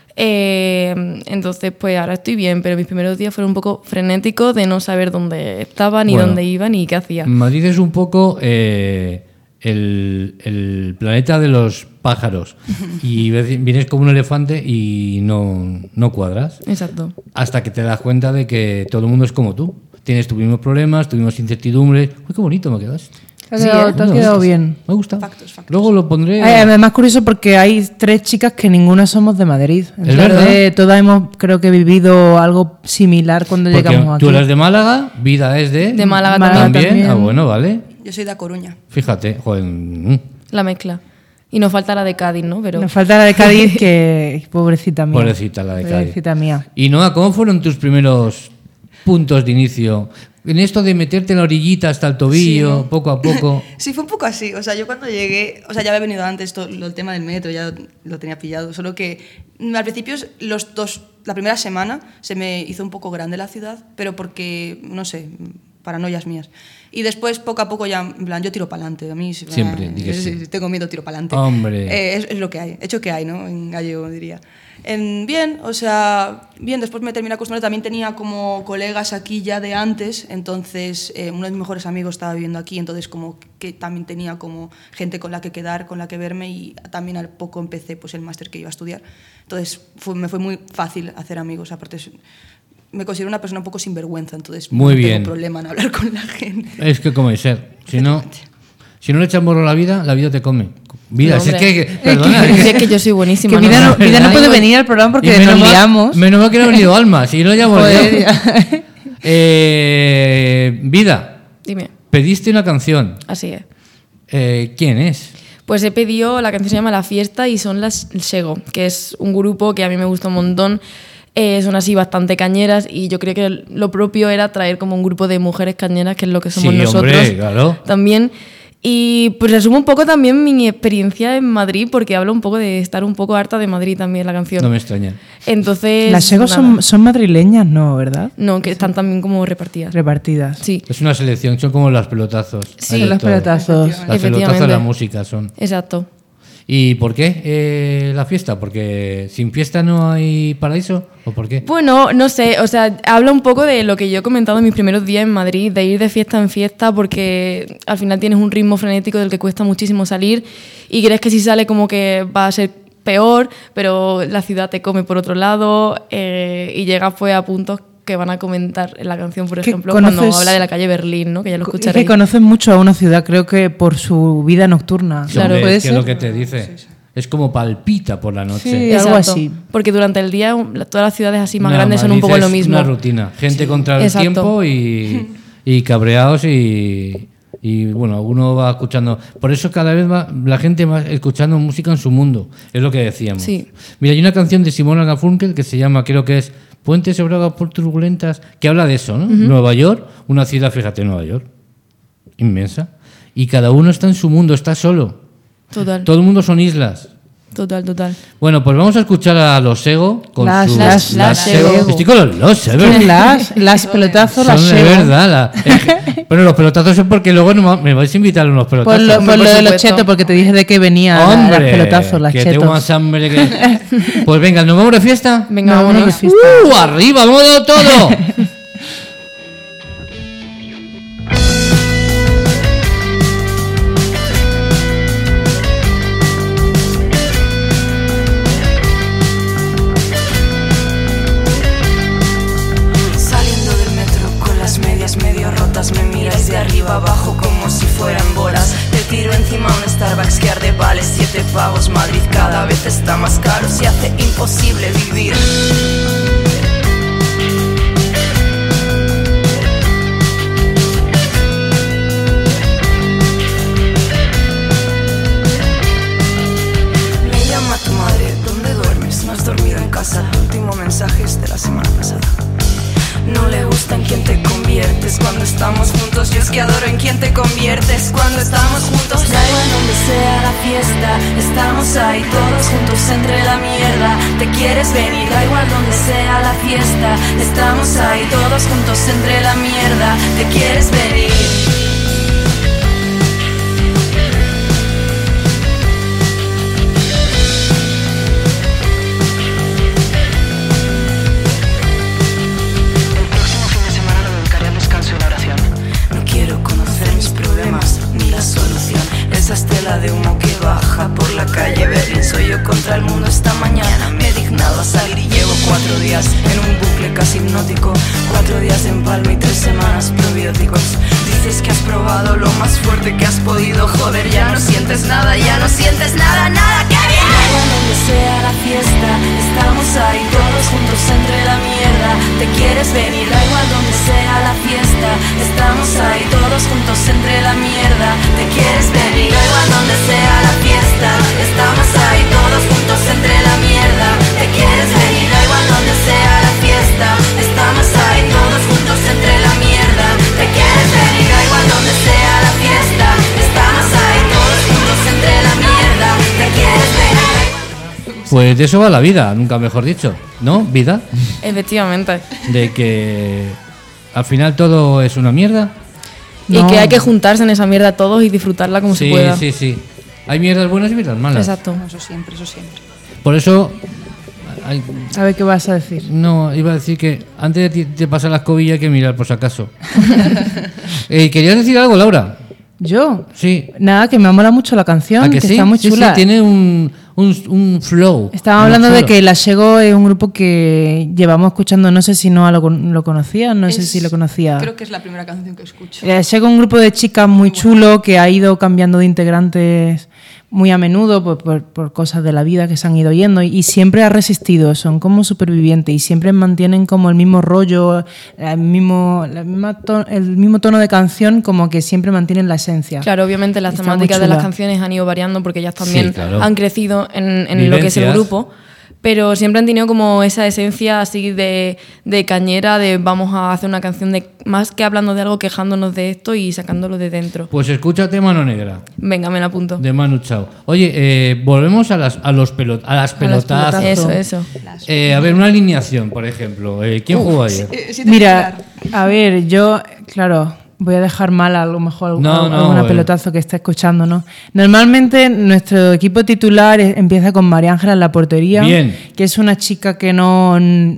Eh, entonces, pues ahora estoy bien, pero mis primeros días fueron un poco frenéticos de no saber dónde estaba, ni Bueno. dónde iba, ni qué hacía. Madrid es un poco eh, el, el planeta de los pájaros. Y ves- vienes como un elefante y no, no cuadras. Exacto. Hasta que te das cuenta de que todo el mundo es como tú. Tienes tus mismos problemas, tus mismas incertidumbres. Uy, qué bonito me quedas. Te ha Sí, quedado, ¿eh? te ha No, quedado es que bien. Me gusta. Factos, factos. Luego lo pondré. Eh, Además, curioso porque hay tres chicas que ninguna somos de Madrid. Entonces, verdad. todas hemos, creo que, vivido algo similar cuando Porque llegamos aquí. tú eres de Málaga, Vida es de. De Málaga Málaga también. también. Ah, bueno, vale. Yo soy de A Coruña. Fíjate, joder. mm, La mezcla. Y nos falta la de Cádiz, ¿no? Pero Nos falta la de Cádiz, que pobrecita mía. Pobrecita la de Cádiz. Pobrecita mía. Y Noa, ¿cómo fueron tus primeros puntos de inicio? En esto de meterte en la orillita hasta el tobillo, Sí, ¿no? poco a poco. Sí, fue un poco así. O sea, yo cuando llegué, o sea, ya había venido antes todo lo- el tema del metro, ya lo tenía pillado. Solo que mm, al principio, los dos, la primera semana se me hizo un poco grande la ciudad, pero porque, no sé, paranoias mías. Y después, poco a poco, ya, en plan, yo tiro para adelante. A mí, Siempre, eh, di que sí. si tengo miedo, tiro para adelante. Hombre. es, es lo que hay, hecho que hay, ¿no? En gallego, diría. En, bien, o sea, bien, después me terminé acostumbrando. También tenía como colegas aquí ya de antes, entonces eh, uno de mis mejores amigos estaba viviendo aquí, entonces como que también tenía como gente con la que quedar, con la que verme, y también al poco empecé pues el máster que iba a estudiar. Entonces fue, me fue muy fácil hacer amigos, aparte es- me considero una persona un poco sinvergüenza, entonces Muy no bien. tengo problema en hablar con la gente. Es que como es ser. Si no, si no le echas morro a la vida, la vida te come. Vida, No, si es hombre. que, perdona, Sí, es que- es que yo soy buenísima. Que Vida no, ¿verdad? Vida no puede Y- venir al programa y porque menos nos mal- liamos. Menos mal que no ha venido Alma, si no ya hemos Joder, liado. ya. Eh, Vida, Dime, pediste una canción. así es. Eh, ¿Quién es? Pues he pedido, la canción se llama La Fiesta y son las Sego, que es un grupo que a mí me gusta un montón. Eh, son así bastante cañeras y yo creo que lo propio era traer como un grupo de mujeres cañeras, que es lo que somos Sí, nosotros. hombre, claro. También. Y pues resumo un poco también mi experiencia en Madrid, porque hablo un poco de estar un poco harta de Madrid también la canción. No me extraña. Entonces. Las Segos nada. son, son madrileñas, ¿no? ¿Verdad? No, que están también como repartidas. Repartidas. Sí, Es una selección, son como las pelotazos. Sí. Hay de Los todo. pelotazos. Las pelotazos de Efectivamente. la música son. exacto. ¿Y por qué eh, la fiesta? ¿Porque sin fiesta no hay paraíso? ¿O por qué? Bueno, no sé, o sea, habla un poco de lo que yo he comentado en mis primeros días en Madrid, de ir de fiesta en fiesta, porque al final tienes un ritmo frenético del que cuesta muchísimo salir y crees que si sale como que va a ser peor, pero la ciudad te come por otro lado eh, y llegas pues a puntos que van a comentar en la canción, por Que ejemplo, cuando conoces- habla de la calle Berlín, ¿no? Que ya lo Es escucharéis. que conoces mucho a una ciudad, creo que por su vida nocturna. Sí, claro, hombre, puede es que ser. es lo que te dice. Es como palpita por la noche. Sí, algo Exacto, así. porque durante el día la- todas las ciudades así más No, grandes son un Madrid poco lo es mismo. una rutina. Gente contra el Exacto. tiempo y, y cabreados y, y, bueno, uno va escuchando. Por eso cada vez va la gente va escuchando música en su mundo. Es lo que decíamos. Sí. Mira, hay una canción de Simona Garfunkel que se llama, creo que es Puentes sobre aguas turbulentas, que habla de eso, ¿no? Nueva York, una ciudad, fíjate, Nueva York, inmensa. Y cada uno está en su mundo, está solo. Total, Todo el mundo son islas. total, total. Bueno, pues vamos a escuchar a los Sego con Las- su- las- las Sego. Estoy con los los, ¿eh? Son las, las pelotazos, las Son de Sego. verdad. La, es que- bueno, los pelotazos es porque luego no me vais a invitar a unos Por pelotazos. lo, Hombre, por lo por de los supuesto. chetos, porque te dije de que venían las Hombre, pelotazos, las que chetos. tengo más hambre que... Pues venga, ¿nos vamos de fiesta? Venga, No, vámonos. no, de fiesta. ¡Uh, arriba, modo todo! Saliendo del metro con las medias medio rotas, me miras de arriba abajo como si fueran bolas. Te tiro encima un Starbucks que arde, vale siete pavos. Madrid cada vez está más caro, se hace imposible vivir. Me llama tu madre, ¿dónde duermes? No has dormido en casa, el último mensaje es de la semana pasada. No le gusta en quién te conviertes cuando estamos juntos. Yo es que adoro en quién quién te conviertes cuando estamos juntos. Da igual donde sea la fiesta, estamos ahí todos juntos entre la mierda. Te quieres venir, da igual donde sea la fiesta, estamos ahí todos juntos entre la mierda. Te quieres venir. Esa estela de humo que baja por la calle Berlín. Soy yo contra el mundo esta mañana. Me he dignado a salir y llevo cuatro días en un bucle casi hipnótico. Cuatro días en Palma y tres semanas probióticos. Dices que has probado lo más fuerte que has podido. Joder, ya no sientes nada, ya no sientes nada, nada, ¡qué bien! Da igual donde sea la fiesta, estamos ahí todos juntos entre la mierda. Te quieres venir, da igual donde sea la fiesta, estamos ahí todos juntos entre la mierda. Te quieres venir, da igual donde sea la fiesta, estamos ahí todos juntos entre la mierda. Te quieres venir, da igual donde sea la fiesta, estamos ahí todos juntos entre la mierda. Te quieres venir, da igual donde sea la fiesta, estamos ahí todos juntos entre la mierda. Te quieres venir. Pues de eso va la vida, nunca mejor dicho, ¿no? Vida. Efectivamente. De que al final todo es una mierda. Y No. que hay que juntarse en esa mierda todos y disfrutarla como Sí, se pueda. sí, sí. Hay mierdas buenas y mierdas malas. Exacto. No, eso siempre, eso siempre. Por eso... hay- A ver qué vas a decir. no, iba a decir que antes de, ti- de pasar la escobilla hay que mirar por si acaso. eh, ¿Querías decir algo, Laura? ¿Yo? Sí. Nada, que me mola mucho la canción, ¿A que, que sí? está muy Sí, sí, chula. tiene un, un, un flow. Estaba un hablando de flow. que La Llegó es un grupo que llevamos escuchando, no sé si no lo, con- lo conocía, no sé Es- si lo conocía. Creo que es la primera canción que escucho. La Llegó es un grupo de chicas muy chulo que ha ido cambiando de integrantes muy a menudo por, por- por cosas de la vida que se han ido yendo y, y siempre ha resistido, son como supervivientes y siempre mantienen como el mismo rollo, el mismo, la misma to- el mismo tono de canción, como que siempre mantienen la esencia. Claro, obviamente las Está muy temáticas de las chula. canciones han ido variando porque ellas también Sí, claro. han crecido en, en lo que es el Vivencias. grupo, pero siempre han tenido como esa esencia así de, de cañera, de vamos a hacer una canción de más que hablando de algo, quejándonos de esto y sacándolo de dentro. Pues escúchate Mano Negra, Venga, me la apunto. de Manu Chao. Oye, eh, volvemos a las, a los pelot a las pelotazos. Eso, eso. Eh, a ver, una alineación, por ejemplo. Eh, ¿Quién jugó ayer? Eh, siete Mira, titular. a ver, yo, claro, voy a dejar mal a lo mejor No, a, no, alguna bueno. pelotazo que esté escuchando, ¿no? Normalmente nuestro equipo titular es- empieza con María Ángela en la portería, Bien. que es una chica que no,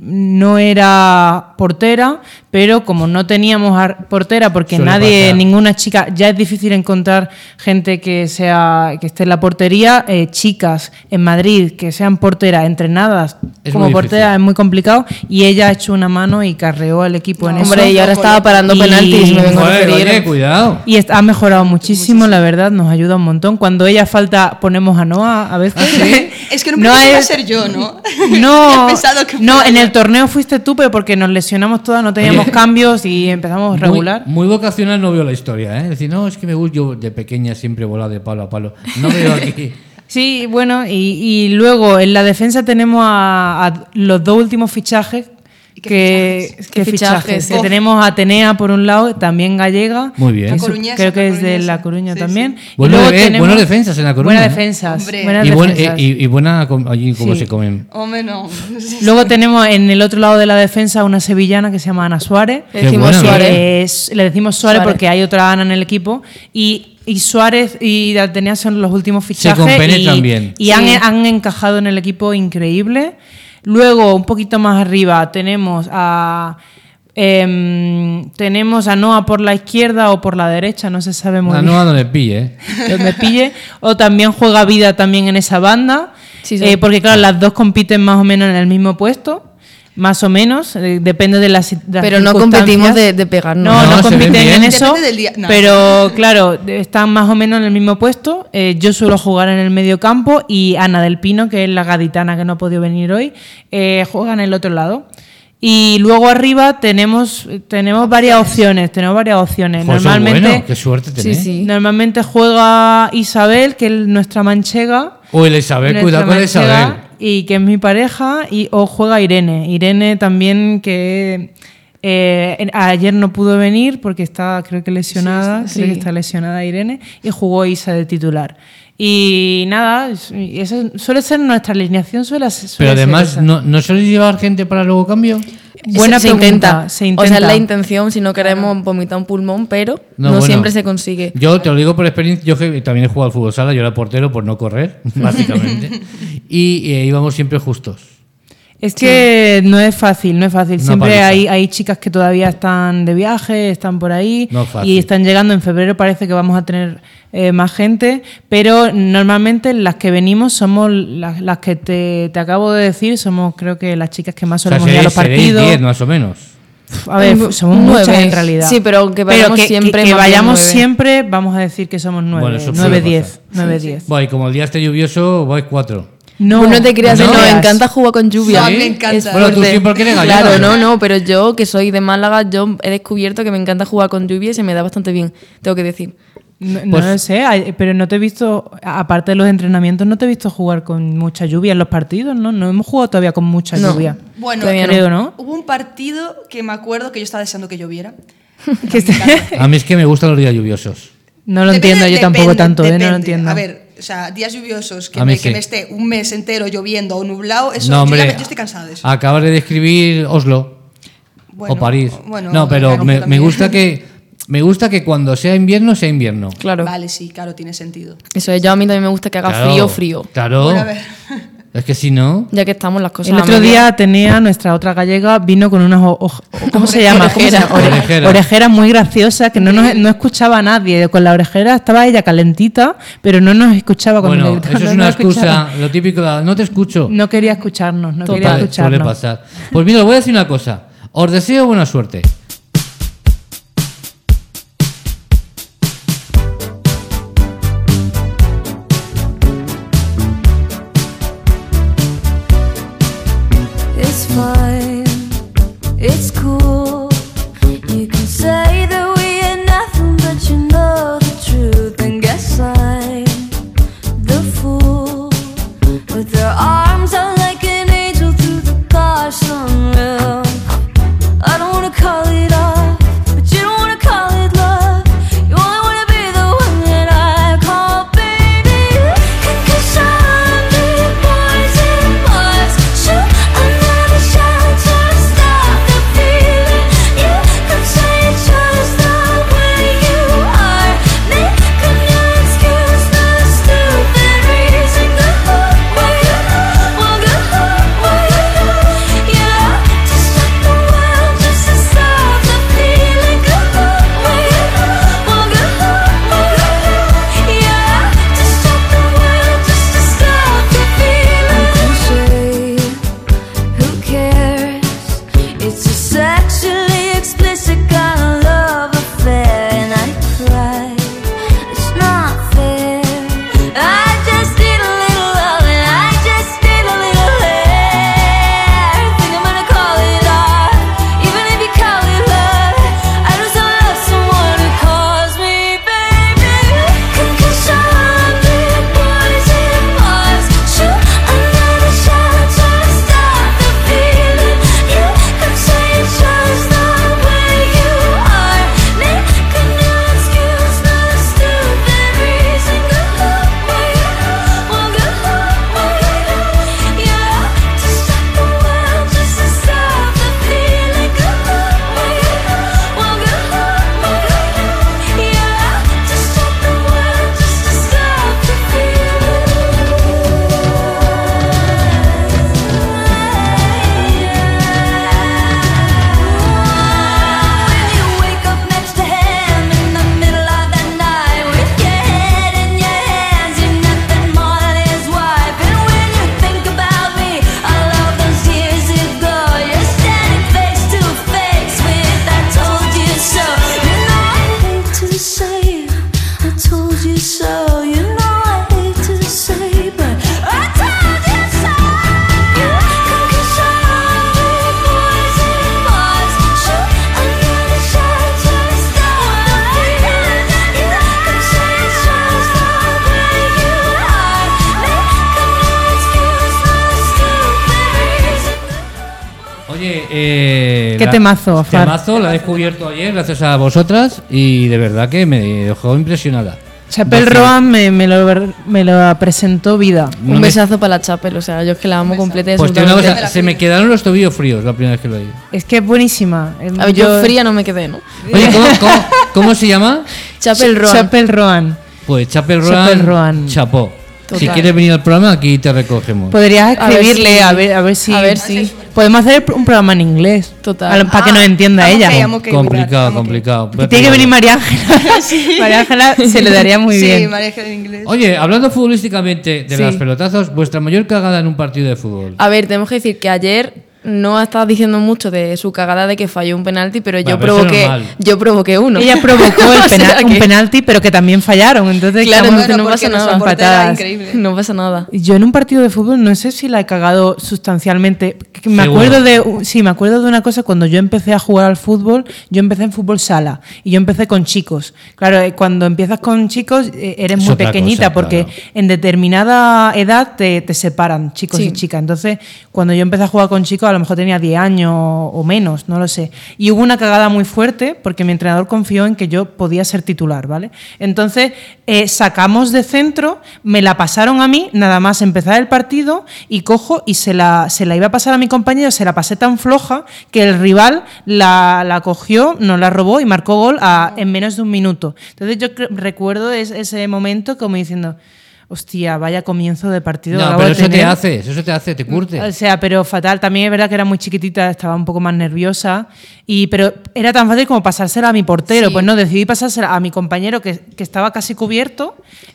no era portera, pero como no teníamos ar- portera, porque Suele nadie, pasar. ninguna chica, ya es difícil encontrar gente que sea que esté en la portería, eh, chicas en Madrid que sean porteras entrenadas Es como muy portera difícil. es muy complicado y ella ha hecho una mano y carreó al equipo en eso. Hombre, y ahora estaba parando Y- penaltis, me vengo a Joder, referir. oye, cuidado. Y est- ha mejorado muchísimo, la verdad, nos ayuda un montón. Cuando ella falta, ponemos a Noah a veces. Es que no pensé que iba a ser yo, ¿no? No, He pensado que no, fuera en yo. el torneo fuiste tú, pero porque nos lesionamos todas, no teníamos Oye. cambios y empezamos regular. Muy, muy vocacional no veo la historia, ¿eh? Es decir, no, es que me gusta, yo de pequeña siempre he volado de palo a palo. No veo aquí. Sí, bueno, y, y luego en la defensa tenemos a, a los dos últimos fichajes. ¿Y qué Que, fichajes? que ¿Qué fichajes, fichajes? que Oh. tenemos a Atenea por un lado, también gallega. Muy bien. que su- Coruñesa, creo que es de coruñesa. La Coruña Sí, también. sí. Y Bueno, luego eh, tenemos- buenas defensas en La Coruña, Buenas ¿eh? defensas. Hombre. buenas Y, buen- defensas. eh, y- y buena com- allí como Sí. se comen. Hombre, no. Luego tenemos en el otro lado de la defensa una sevillana que se llama Ana Suárez. Le Qué decimos buena, ¿no? Suárez. Eh, es- le decimos Suárez, Suárez. porque hay otra Ana en el equipo. Y, y Suárez y Atenea son los últimos fichajes. compenetran y, bien. Y Sí. han, han encajado en el equipo increíble. Luego, un poquito más arriba, tenemos a. em, tenemos a Noah por la izquierda o por la derecha, no se sabe muy A bien. Noa no le pille, ¿eh? Donde pille. O también juega Vida también en esa banda. Sí, sí. Eh, porque claro, las dos compiten más o menos en el mismo puesto. Más o menos, eh, depende de las, de las Pero no circunstancias. competimos de, de pegarnos. No, No, no, se ven compiten bien. en eso. Depende del día. No. Pero claro, de- están más o menos en el mismo puesto. Eh, yo suelo jugar en el medio campo y Ana del Pino, que es la gaditana que no ha podido venir hoy, eh, juega en el otro lado. Y luego arriba tenemos, tenemos varias opciones. Tenemos varias opciones. Joder, Normalmente, bueno, qué suerte Sí, tenéis. sí. normalmente juega Isabel, que es nuestra manchega. Uy, la Isabel, Nuestra cuidado con la manchega, Isabel. Y que es mi pareja, y o juega Irene. Irene también, que Eh, en- ayer no pudo venir porque está, creo que lesionada, Sí, creo sí. que está lesionada Irene, y jugó Isa de titular. Y nada, es- y eso suele ser nuestra alineación, suele, suele Pero ser además, esa. ¿no, ¿no sueles llevar gente para luego cambio? Buena se, pregunta, intenta. se O intenta. sea, es la intención si no queremos vomitar un pulmón, pero no, bueno, siempre se consigue. Yo te lo digo por experiencia, yo que también he jugado al fútbol sala, yo era portero por no correr, básicamente. y eh, íbamos siempre justos. Es que no es fácil, no es fácil. Una Siempre paliza. hay, hay chicas que todavía están de viaje, están por ahí No es fácil. y están llegando. En febrero parece que vamos a tener eh, más gente, pero normalmente las que venimos somos las, las que te, te acabo de decir, somos creo que las chicas que más O sea, solemos ir a los seréis- seréis partidos. diez más o menos. A ver, Mm, somos nueve. muchas en realidad. Sí, pero aunque vayamos que, siempre, que, que más bien vayamos nueve. siempre, vamos a decir que somos Bueno, nueve, eso nueve, suele diez, pasar. nueve, diez. Bueno, y como el día esté lluvioso, vais cuatro. No, Pues no te creas, no nos creas. encanta jugar con lluvia. No, a mí me encanta. Es Bueno, tú fuerte. sí, porque eres gallega, Claro, ¿no? no, no, pero yo que soy de Málaga, yo he descubierto que me encanta jugar con lluvia y se me da bastante bien, tengo que decir. No, no Pues- lo sé, hay- pero no te he visto, aparte de los entrenamientos, no te he visto jugar con mucha lluvia en los partidos, ¿no? No hemos jugado todavía con mucha No. lluvia. Bueno, Todavía no. Creo, ¿no? hubo un partido que me acuerdo que yo estaba deseando que lloviera. Que este- A mí es que me gustan los días lluviosos. no lo Depende- entiendo, yo tampoco depende, tanto, ¿eh? No lo depende. entiendo. A ver, o sea, días lluviosos que, A mí me, que sí. me esté un mes entero lloviendo o nublado, eso No, yo, hombre, ya me- yo estoy cansada de eso. acabas de describir Oslo Bueno, o París. bueno, no, pero claro, me, me también. gusta que me gusta que cuando sea invierno sea invierno. Claro. Vale, sí, claro, tiene sentido. Eso es, yo a mí también me gusta que haga Claro, frío, frío. Claro. Bueno, a ver. Es que si no, Ya que estamos las cosas El a otro medias. día Atenea, nuestra otra gallega, vino con unas o- o- ¿cómo se llama? ¿Cómo se llama? Ore- Orejeras. orejeras muy graciosas que no, nos, no escuchaba a nadie. Con la orejera estaba ella calentita, pero no nos escuchaba cuando bueno, le gritaba, eso es no una nos escuchaba. excusa, lo típico, de, no te escucho. No quería escucharnos, no quería Total, escucharnos. suele pasar. Pues mira, os voy a decir una cosa. Os deseo buena suerte. It's fine, it's cool. You can say that we ain't nothing, but you know the truth. And guess I'm the fool with their arms out like an angel through the car sunroof. I don't wanna call it off, but you don't wanna call it love. You only wanna be the one that I call baby. Cause I'm the poison Mars. Shoot another shot to stop the feeling. You could say it's just the way you are. Make a new excuse, no stupid reason. Go away, well, go away. Yeah, to stop the world, just to stop the feeling. Go away, well, go away. Yeah, to stop the world, just to stop the feeling. Cliche, who cares? It's a sexually explicit kind of love affair, and I cry. It's not fair. I just need a little love, and I just need a little hair. Think I'm gonna call it art, even if you call it love. I just don't love someone who calls me baby. Concussion, hundred poison Mars. Shoot another shot to stop the feeling. You could say it's just the way you are. Make a new excuse, no stupid reason. Go away, well, go away. Yeah, to stop the world, just to stop the feeling. Go away, well, go away. Yeah, to stop the world, just to stop the feeling. When you wake up next to him in the middle of the night with your head in your hands, you're nothing more than his wife. And when you think about me, all of those years ago, you're standing face to face with I told you so. You know I hate to say it, I told you so. You know I hate to say, but I told you so. You concussion, hundred poison Mars. Shoot another shot to stop the feeling. You could say it's just the way you are. Make a new excuse, no stupid reason. Oye, eh, Qué la- temazo, Afar. Temazo, la he descubierto ayer gracias a vosotras y de verdad que me dejó impresionada. Chapel Doce- Roan me, me, lo, me lo presentó Vida. No Un me- besazo para la Chapel, o sea, yo es que la amo completa y Pues tiene una absolutamente. cosa, se me quedaron los tobillos fríos la primera vez que lo oí. Es que es buenísima. A ver, yo fría no me quedé, ¿no? Oye, ¿cómo, cómo, cómo se llama? Chapel Roan. Chapel Roan. Pues Chapel Chapel Roan, Roan. chapó. Si Total. quieres venir al programa, aquí te recogemos. Podrías A ver escribirle si- a ver, a ver si. a ver si- Podemos hacer un programa en inglés. Total. Para que nos entienda I'm ella. okay, I'm okay with that, complicado, I'm okay. complicado. Que tiene que venir María Ángela. María Ángela se le daría muy sí, bien. María Ángela en inglés. Oye, hablando futbolísticamente de Sí. las pelotazos, vuestra mayor cagada en un partido de fútbol. A ver, tenemos que decir que ayer no estaba diciendo mucho de su cagada de que falló un penalti, pero yo Bueno, pero eso es provoqué, normal. yo provoqué uno. Ella provocó el O sea pena- un que- penalti, pero que también fallaron. Entonces, Claro, estamos entonces no porque pasa nuestra nada. portera era empatadas. increíble. No pasa nada. Yo en un partido de fútbol no sé si la he cagado sustancialmente. Que Me Seguro. acuerdo de sí, me acuerdo de una cosa cuando yo empecé a jugar al fútbol, yo empecé en fútbol sala y yo empecé con chicos. Claro, eh, cuando empiezas con chicos eh, eres Es muy otra pequeñita cosa, porque claro. en determinada edad te, te separan chicos Sí. y chicas. Entonces, cuando yo empecé a jugar con chicos, a lo mejor tenía diez años o menos, no lo sé. Y hubo una cagada muy fuerte porque mi entrenador confió en que yo podía ser titular, ¿vale? Entonces, eh, sacamos de centro, me la pasaron a mí, nada más empezar el partido, y cojo y se la, se la iba a pasar a mi compañero, se la pasé tan floja que el rival la, la cogió, nos la robó y marcó gol a- en menos de un minuto. Entonces yo cre- recuerdo es- ese momento como diciendo, hostia, vaya comienzo de partido. No, acabo pero de eso te tener". hace, eso te hace, te curte. O sea, pero fatal. También es verdad que era muy chiquitita, estaba un poco más nerviosa. Y, pero era tan fácil como pasársela a mi portero. Sí. Pues no, decidí pasársela a mi compañero que, que estaba casi cubierto.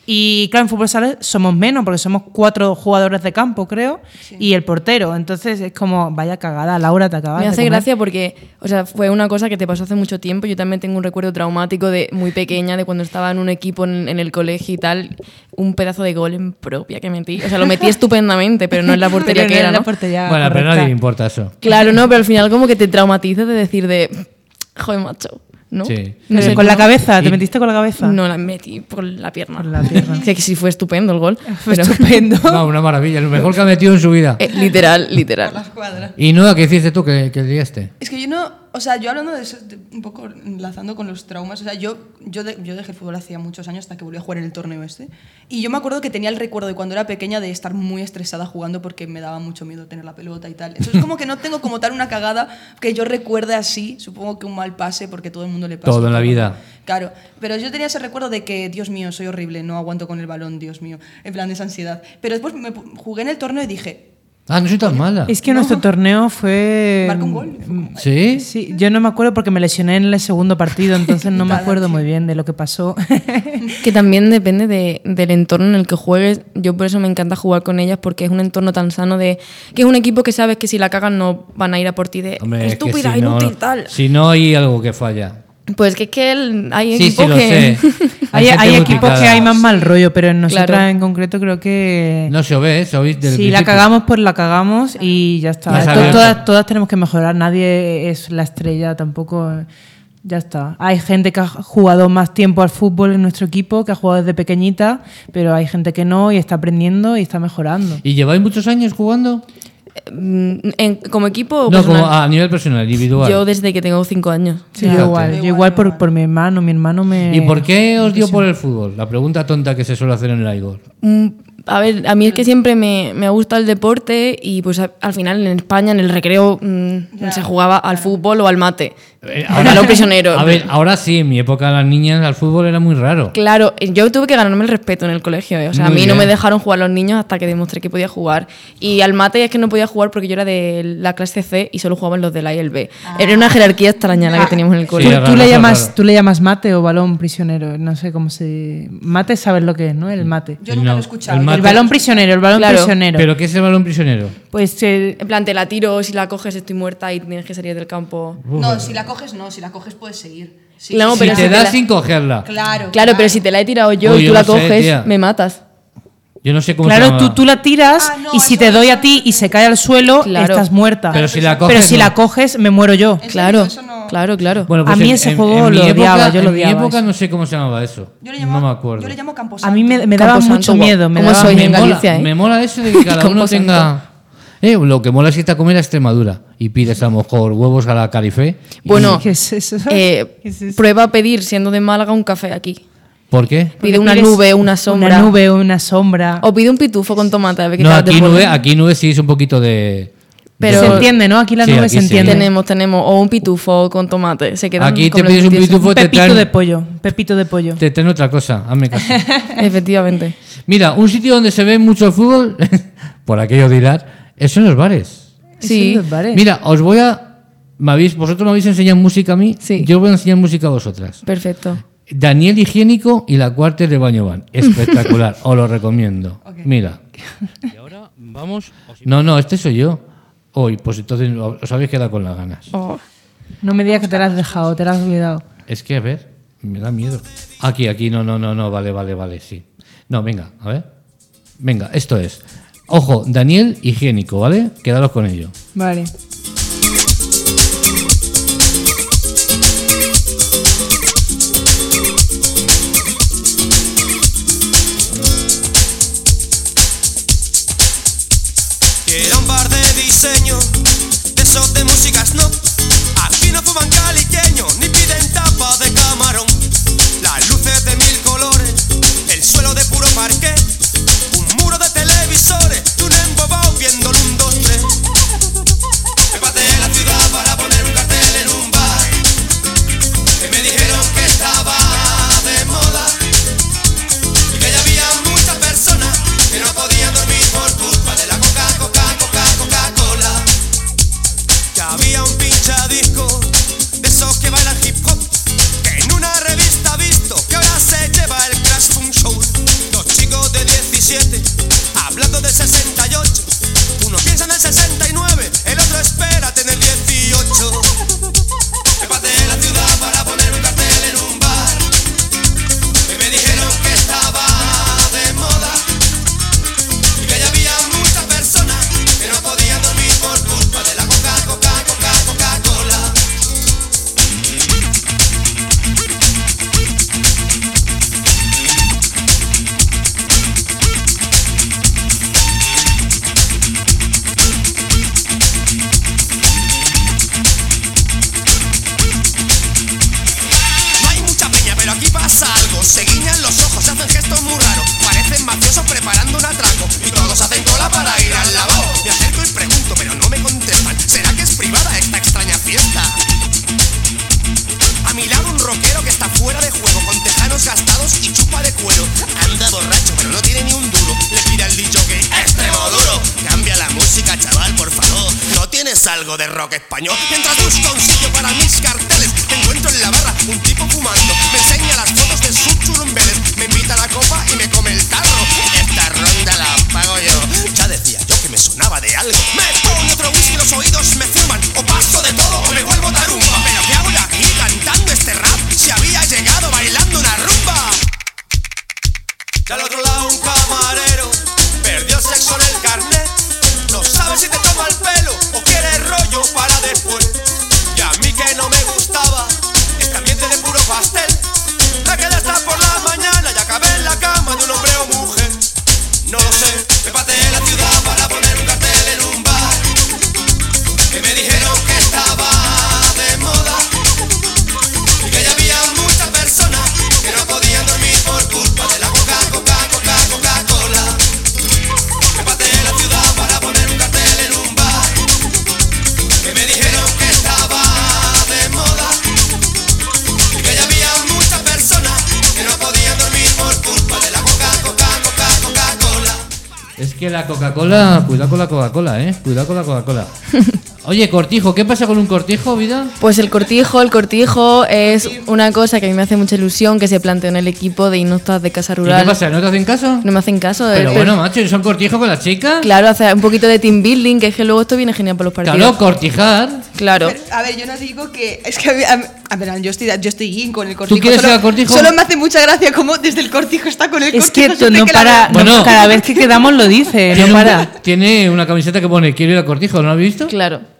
Y claro, en fútbol sala somos menos, porque somos cuatro jugadores de campo, creo, y el portero. Entonces es como, vaya cagada, Laura, te acabas Me de hace comer. gracia porque, o sea, fue una cosa que te pasó hace mucho tiempo. Yo también tengo un recuerdo traumático de muy pequeña, de cuando estaba en un equipo en, en el colegio y tal, un pedazo de gol en propia que metí. O sea, lo metí estupendamente, pero no en la portería Pero que no era, en la ¿no? portería Bueno, pero a correcta. nadie le importa eso. Claro, no, pero al final como que te traumatizas de decir de, joder, macho, ¿no? Sí. No sé, ¿Con la no- cabeza? ¿Te Y- metiste con la cabeza? No, la metí por la pierna. Por la pierna. Que sí fue estupendo el gol. Fue pero- estupendo. No, una maravilla, lo mejor que ha metido en su vida. Eh, literal, literal. La escuadra. Y Noa, ¿qué hiciste tú que, que liaste? Es que yo no, o sea, yo hablando de eso, de- un poco enlazando con los traumas, o sea, yo, yo, de- yo dejé el fútbol hacía muchos años hasta que volví a jugar en el torneo este. Y yo me acuerdo que tenía el recuerdo de cuando era pequeña de estar muy estresada jugando porque me daba mucho miedo tener la pelota y tal. Entonces, como que no tengo como tal una cagada que yo recuerde así, supongo que un mal pase porque todo el mundo le pasa. Todo en la vida. Claro, pero yo tenía ese recuerdo de que, Dios mío, soy horrible, no aguanto con el balón, Dios mío, en plan de esa ansiedad. Pero después me pu- jugué en el torneo y dije, Ah, no soy tan mala. Es que nuestro torneo fue... marca un gol. ¿Sí? Sí, yo no me acuerdo porque me lesioné en el segundo partido, entonces no me acuerdo muy bien de lo que pasó. Que también depende de- del entorno en el que juegues. Yo por eso me encanta jugar con ellas porque es un entorno tan sano de que es un equipo que sabes que si la cagan no van a ir a por ti de Hombre, es que estúpida, si no- inútil, tal. Si no hay algo que falla. Pues que es que el- hay Sí, equipos sí, lo que... sé. Hay, gente hay muy equipos picada. que hay más mal rollo, pero en nosotras Claro. en concreto creo que... No se os ve, se oís del si la principio. cagamos, pues la cagamos y ya está. Ya se ha To- abierto. todas, todas tenemos que mejorar, nadie es la estrella tampoco. eh, Ya está. Hay gente que ha jugado más tiempo al fútbol en nuestro equipo, que ha jugado desde pequeñita, pero hay gente que no y está aprendiendo y está mejorando. ¿Y lleváis muchos años jugando? Mm, en- como equipo o No, personal? como a nivel personal, individual. Yo desde que tengo cinco años. Sí, Fíjate. yo igual. Yo igual por, por mi hermano. Mi hermano me... ¿Y por qué os dio por el fútbol? La pregunta tonta que se suele hacer en el Aigor. Mm, A ver, a mí es que siempre me, me ha gustado el deporte y pues a- al final en España en el recreo mm, se jugaba al fútbol o al mate. Eh, Al balón prisionero. A ver, ahora sí, en mi época las niñas al fútbol era muy raro. Claro, yo tuve que ganarme el respeto en el colegio. ¿eh? O sea, Muy a mí no bien. me dejaron jugar los niños hasta que demostré que podía jugar. Y al mate es que no podía jugar porque yo era de la clase C y solo jugaban los de la I L B. Era una jerarquía extraña la que teníamos en el ¿Tú, Sí, colegio. era tú raro, le era llamas, raro. ¿Tú le llamas mate o balón prisionero? No sé cómo se... Mate sabes lo que es, ¿no? El mate. Yo nunca No, lo he escuchado. el El mate- balón prisionero, el balón Claro. prisionero. ¿Pero qué es el balón prisionero? Pues eh, En plan, te la tiro, si la coges estoy muerta y tienes que salir del campo. No, si la coges, no, si la coges puedes seguir. Sí, Claro, sí, Si pero te si te das la- sin cogerla. Claro, Claro, pero si te la he tirado yo Uy, y yo tú la no sé, coges, tía. me matas. Yo no sé cómo se claro, llama. tú, tú la tiras Ah, no, y si eso- te doy a eso- ti y se cae al suelo, Claro. estás muerta. Pero si la Pero coges, si no. la coges, me muero yo. ¿En serio? Claro, Eso no- claro, claro. Bueno, pues A mí en- ese en- juego en mi lo odiaba, época- yo lo En mi odiaba época eso. no sé cómo se llamaba eso. Yo le no llamo, me acuerdo. Yo le llamo Camposanto. A mí me, me daba Camposanto, mucho guau. miedo. Me ¿Cómo daba soy miedo. en me, mola, Galicia, eh? me mola eso de que cada uno Camposanto. tenga... Eh, lo que mola es irte a comer a Extremadura y pides a lo mejor huevos a la Califé. y- Bueno, ¿Qué es eso? eh, ¿Qué es eso? prueba a pedir, siendo de Málaga, un café aquí. ¿Por qué? Pide una Pides nube, una sombra. Una nube, una sombra. O pide un pitufo con tomate. A ver qué No, tal te aquí pone. nube, aquí nube sí es un poquito de... Pero- se entiende, ¿no? Aquí la Sí, nube aquí se sí. entiende. Tenemos, tenemos. O un pitufo con tomate. Se quedan Aquí te con los pides un tiesos. pitufo, te Pepito traen, de pollo. Pepito de pollo. te traen otra cosa. Hazme caso. Efectivamente. Mira, un sitio donde se ve mucho el fútbol, por aquello dirán, es en los bares. Sí. Eso es bares. Mira, os voy a... me habéis- vosotros me habéis enseñado música a mí, Sí. yo os voy a enseñar música a vosotras. Perfecto. Daniel Higiénico y la Quarter de Baño Van. Espectacular, os lo recomiendo. Mira. Y ahora vamos... No, no, este soy yo. Hoy, pues entonces os habéis quedado con las ganas. Oh. No me digas que te la has dejado, te la has olvidado. Es que, a ver, me da miedo. Aquí, aquí, no, no, no, no, vale, vale, vale, sí. No, venga, a ver. Venga, esto es. Ojo, Daniel Higiénico, ¿vale? Quedaros con ello. Vale. Quiero un bar de diseño, de esos de músicas no. Aquí no fuman caliqueño, ni piden tapa de camarón. Las luces de mil colores, el suelo de puro parqué. Un muro de televisores, tú un embobado viéndolo un, dos, tres. Me pateé la ciudad para poner un cartel en un bar. Que me dijeron que estaba de moda. Y que ya había muchas personas que no podían dormir por culpa de la coca, coca, coca, Coca-Cola. Que había un pinchadisco de esos que bailan hip hop, que en una revista ha visto que ahora se lleva el Crash Boom Show. Dos chicos de diecisiete hablando del sesenta y ocho. Uno piensa en el sesenta y nueve, el otro espera tener dieciocho. Me pateé la ciudad para poner un cartel en un bar. Que me dijeron que estaba de moda. Y que ya había muchas personas que no podían dormir por culpa de la coca, coca, coca, Coca-Cola. No hay mucha peña, pero aquí pasa algo. Se guiñan los ojos, se hacen gestos muy raros. Parecen mafiosos preparando un atraco. Y todos hacen cola para ir al lavabo. Me acerco y pregunto, pero no me contestan. ¿Será que es privada esta extraña fiesta? A mi lado un rockero que está fuera de juego, con tejanos gastados y chupa de cuero. Anda borracho, pero no tiene ni un duro. Le pide al dicho que extremo duro. Cambia la música, chaval, por favor. ¿No tienes algo de rock español? Mientras busco un sitio para mis carteles, te encuentro en la barra un tipo fumando. Me enseña las fotos de sus churumbeles. Me invita a la copa y me come el tarro. Esta ronda la pago yo. Ya decía yo que me sonaba de algo. Me pone otro whisky, los oídos me zumban. O paso de todo o me vuelvo tarumba. Pero ¿qué hago yo aquí cantando este rap? Si había llegado bailando una rumba. Y al otro lado un camarero perdió el sexo en el carnet. No sabe si te toma el pelo o quiere rollo para después. Y a mí que no me gustaba este ambiente de puro pastel, me quedé hasta por la mañana y acabé en la cama de un hombre o mujer. No lo sé, me pateé la ciudad para poner un cartel en un bar. Que me dijeron que estaba de moda. Y que ya había muchas personas que no podían dormir por culpa de la coca, coca, coca, Coca-Cola. Me pateé la ciudad para poner un cartel en un bar. Que me dijeron que estaba de moda. Y que ya había muchas personas que no podían dormir por culpa de la coca, coca, coca, Coca-Cola. Es que la Coca-Cola, cuidado con la Coca-Cola, ¿eh? Cuidado con la Coca-Cola. Oye, cortijo, ¿qué pasa con un cortijo, vida? Pues el cortijo, el cortijo es una cosa que a mí me hace mucha ilusión, que se planteó en el equipo de Innoctas de Casa ¿Y Rural. qué pasa? ¿No te hacen caso? No me hacen caso. Pero eh, bueno, macho, ¿y son cortijos con las chicas? Claro, hacer un poquito de team building, que es que luego esto viene genial para los partidos. Claro, cortijar. Claro. Pero, a ver, yo no digo que. Es que. A, a ver, yo estoy, yo estoy in con el cortijo. quieres solo, ir al cortijo? Solo me hace mucha gracia cómo desde el cortijo está con el Es que cortijo. tú siempre no que la para, veo. Bueno. no, cada vez que quedamos lo dice, Tiene, no un- para. tiene una camiseta que pone quiero ir a cortijo, ¿no lo has visto? Claro.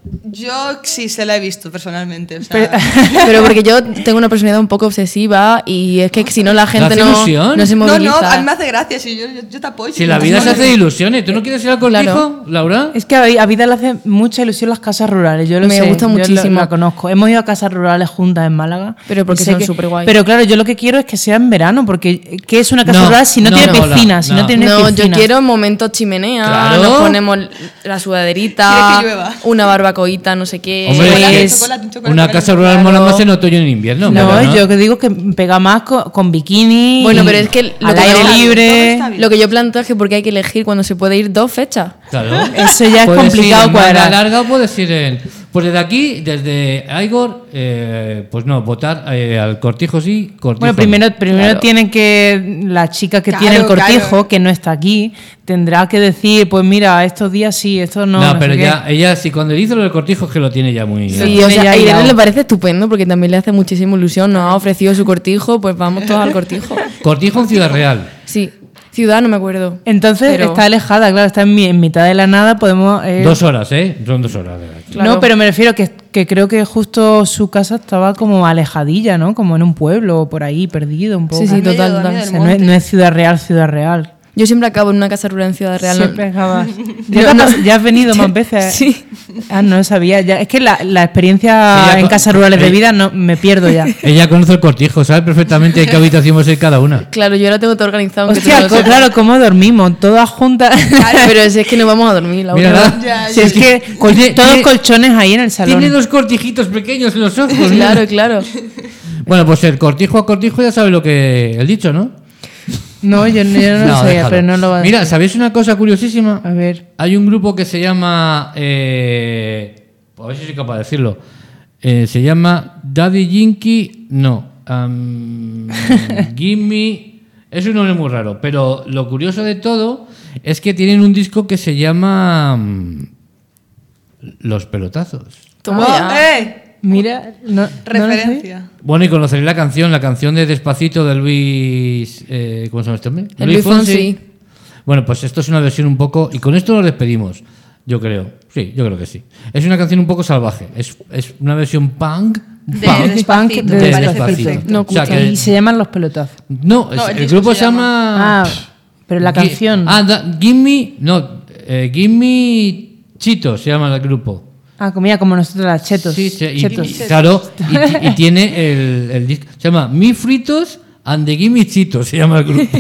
Yo sí se la he visto personalmente. O sea, Pero, pero porque yo tengo una personalidad un poco obsesiva y es que si no la gente hace no, ilusión? no se no, moviliza. no, a mí me hace gracia. Si yo, yo, yo te apoyo. Si la vida se hace de ilusiones, ¿tú no quieres ir al cortijo, Claro. Laura? Es que a a Vida le hace mucha ilusión las casas rurales. Yo lo Me sé, gusta yo lo- muchísimo. la conozco. Hemos ido a casas rurales juntas en Málaga. Pero porque Y sé son que- superguay. Pero claro, yo lo que quiero es que sea en verano, porque ¿qué es una casa No, rural si no, no, tiene no, piscina? no, Si no, no. tiene No, yo piscina. quiero momentos chimenea, Claro. nos ponemos la sudaderita, Quiere que llueva. una barbacoita, no sé qué. Hombre, Chocolate, es- chocolate, un chocolate una caliente. casa rural mola más en otoño y en invierno. No, ¿verdad, yo que digo que pega más con, con bikini. Bueno, y pero es que lo al que aire no- todo libre. está bien. Lo que yo planteo es que porque hay que elegir cuando se puede ir dos fechas. Claro. Eso ya es Puedes complicado ir en manga cuadrar. larga o puedes ir en... Pues desde aquí, desde Igor, eh, pues no, votar eh, al cortijo sí, cortijo Bueno, no. primero, primero Claro. tienen que, la chica que Claro, tiene el cortijo, claro. que no está aquí, tendrá que decir, pues mira, estos días sí, estos no. No, no pero sé ya, ella sí, cuando dice lo del cortijo es que lo tiene ya muy... Sí. Sí, tiene o sea, ya a Irene hilado. le parece estupendo porque también le hace muchísima ilusión. Nos ha ofrecido su cortijo, pues vamos todos al cortijo. Cortijo en Ciudad Real. Sí, ciudad no me acuerdo. qué. Entonces Pero- está alejada, claro, está en, mi- en mitad de la nada, podemos... eh, Dos horas, ¿eh? Son dos horas. de aquí. Claro. No, pero me refiero que, que creo que justo su casa estaba como alejadilla, ¿no? Como en un pueblo o por ahí, perdido un poco. Sí, sí, Al medio- total, al total. medio O del sea, no, es, monte. no es Ciudad Real, Ciudad Real. Yo siempre acabo en una casa rural en Ciudad Real. Siempre no- acabas. ¿Ya, No, te ha no. pas- ya has venido más veces? Sí. Ah, no sabía. Ya. Es que la, la experiencia Ella en co- casas rurales de eh, vida no me pierdo ya. Ella conoce el cortijo, sabe perfectamente en qué habitación va a ser cada una. Claro, yo ahora tengo todo organizado. aunque tú Hostia, no lo co- sepas. claro, ¿cómo dormimos? Todas juntas. Claro, pero si es que no vamos a dormir, la Mira, otra. ¿verdad? Ya, Si es que col- Tiene- todos tiene- colchones ahí en el salón. Tiene dos cortijitos pequeños en los ojos. mira. Claro, claro. Bueno, pues el cortijo a cortijo ya sabe lo que el dicho, ¿no? No, yo, no- yo no, lo sé, déjalo. pero no lo va a Mira, decir. ¿sabéis una cosa curiosísima? A ver. Hay un grupo que se llama. Eh, a ver si soy capaz de decirlo. Eh, se llama Daddy Yankee. No. Um, Gimme. Es un nombre muy raro. Pero lo curioso de todo es que tienen un disco que se llama. mm, Los Pelotazos. Toma Oh, ya. ¡eh! Mira, no, no lo sé. Referencia. Bueno, y conoceréis la canción, la canción de Despacito de Luis. Eh, ¿Cómo se llama este hombre? El Luis Fonsi. Bueno, pues esto es una versión un poco. Y con esto nos despedimos, yo creo. Sí, yo creo que sí. Es una canción un poco salvaje. Es, es una versión punk. De punk Despacito, de me de parece Despacito. perfecto. No, O sea, escucha. que- Y se llaman Los Pelotazos. no, No, es- el el, disco grupo se se llama. Ah, pero la Gi- canción. Ah, da- Gimme. No, eh, Gimme Chito se llama el grupo. Ah, comida como nosotros las chetos. Sí, sí, y- chetos. y- claro, y, y tiene el, el disco. Se llama Mi Fritos and the Gimme Chitos, se llama el grupo.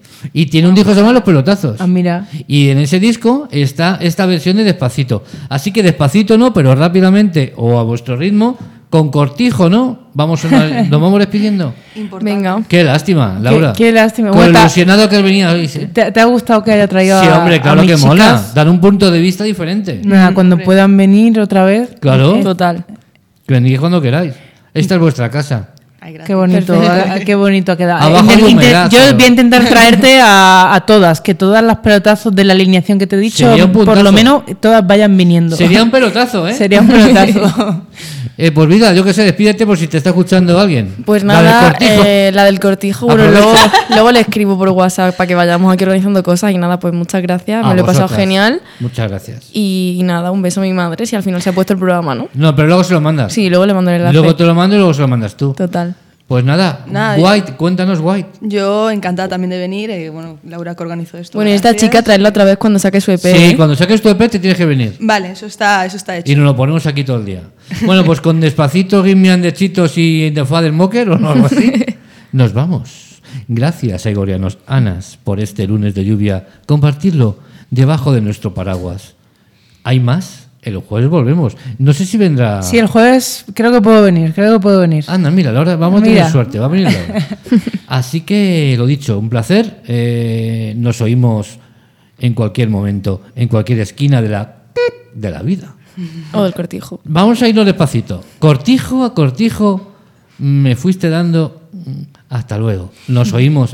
Y tiene un disco que se llama Los Pelotazos. Ah, mira. Y en ese disco está esta versión de Despacito. Así que Despacito no, pero rápidamente o a vuestro ritmo, con cortijo, ¿no? Vamos a una- nos vamos despidiendo. Importante. Venga. Qué lástima, Laura. Qué, qué lástima. Con Bueno, lo ta- ilusionado que has venido hoy. Sí, ¿Te, te ha gustado que haya traído Sí, a- hombre, a claro mis que mola. chicas? Dar un punto de vista diferente. Nada, cuando puedan venir otra vez. Claro. Total. Que venís cuando queráis. Esta es vuestra casa. Ay, gracias. Qué bonito, Perfecto. ah, qué bonito ha quedado. Abajo hay Intent- humedad, intent- yo pero- voy a intentar traerte a, a todas, que todas las pelotazos de la alineación que te he dicho, Sería un por puntazo. lo menos todas vayan viniendo. Sería un pelotazo, ¿eh? Sería un pelotazo. Eh, pues vida, yo que sé, despídete por si te está escuchando alguien. Pues La del nada, cortijo. eh, la del cortijo, bueno, Aprovecha. luego, luego le escribo por WhatsApp para que vayamos aquí organizando cosas y nada, pues muchas gracias, A me lo he pasado vosotras. genial Muchas gracias. y nada, un beso a mi madre si al final se ha puesto el programa, ¿no? No, pero luego se lo mandas. Sí, luego le mando el enlace. Luego te lo mando y luego se lo mandas tú. Total. Pues nada, Nada, White, cuéntanos White. Yo encantada también de venir. eh, bueno, Laura que organizó esto. Bueno, y esta gracias. chica traerla otra vez cuando saque su E P. Sí, ¿eh? cuando saques tu E P te tienes que venir. Vale, eso está, eso está hecho. Y nos lo ponemos aquí todo el día. Bueno, pues con Despacito, Gimme and the Chitos y The Father Mocker o no, algo así, nos vamos. Gracias, Igorianos Anas, por este lunes de lluvia. Compartirlo debajo de nuestro paraguas. ¿Hay más? El jueves volvemos. No sé si vendrá... Sí, el jueves creo que puedo venir, creo que puedo venir. Anda, mira, Laura, vamos a Mira. tener suerte, va a venir Laura. Así que, lo dicho, un placer. Eh, nos oímos en cualquier momento, en cualquier esquina de la, de la vida. O del cortijo. Vamos a irnos despacito. Cortijo a cortijo me fuiste dando... Hasta luego. Nos oímos.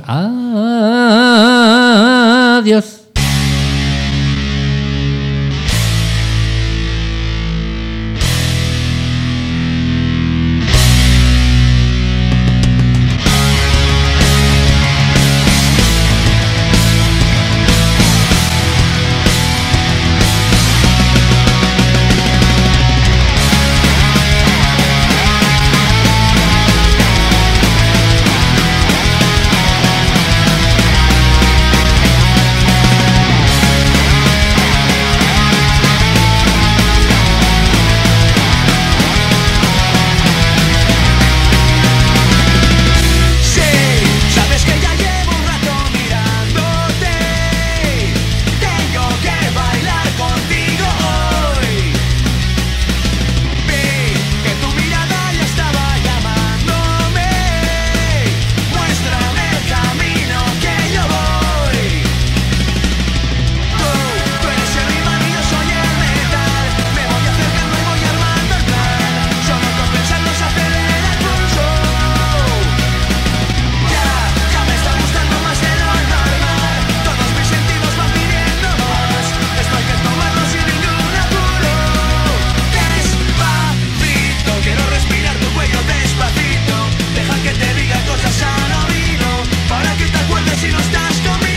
Adiós. si no estás conmigo.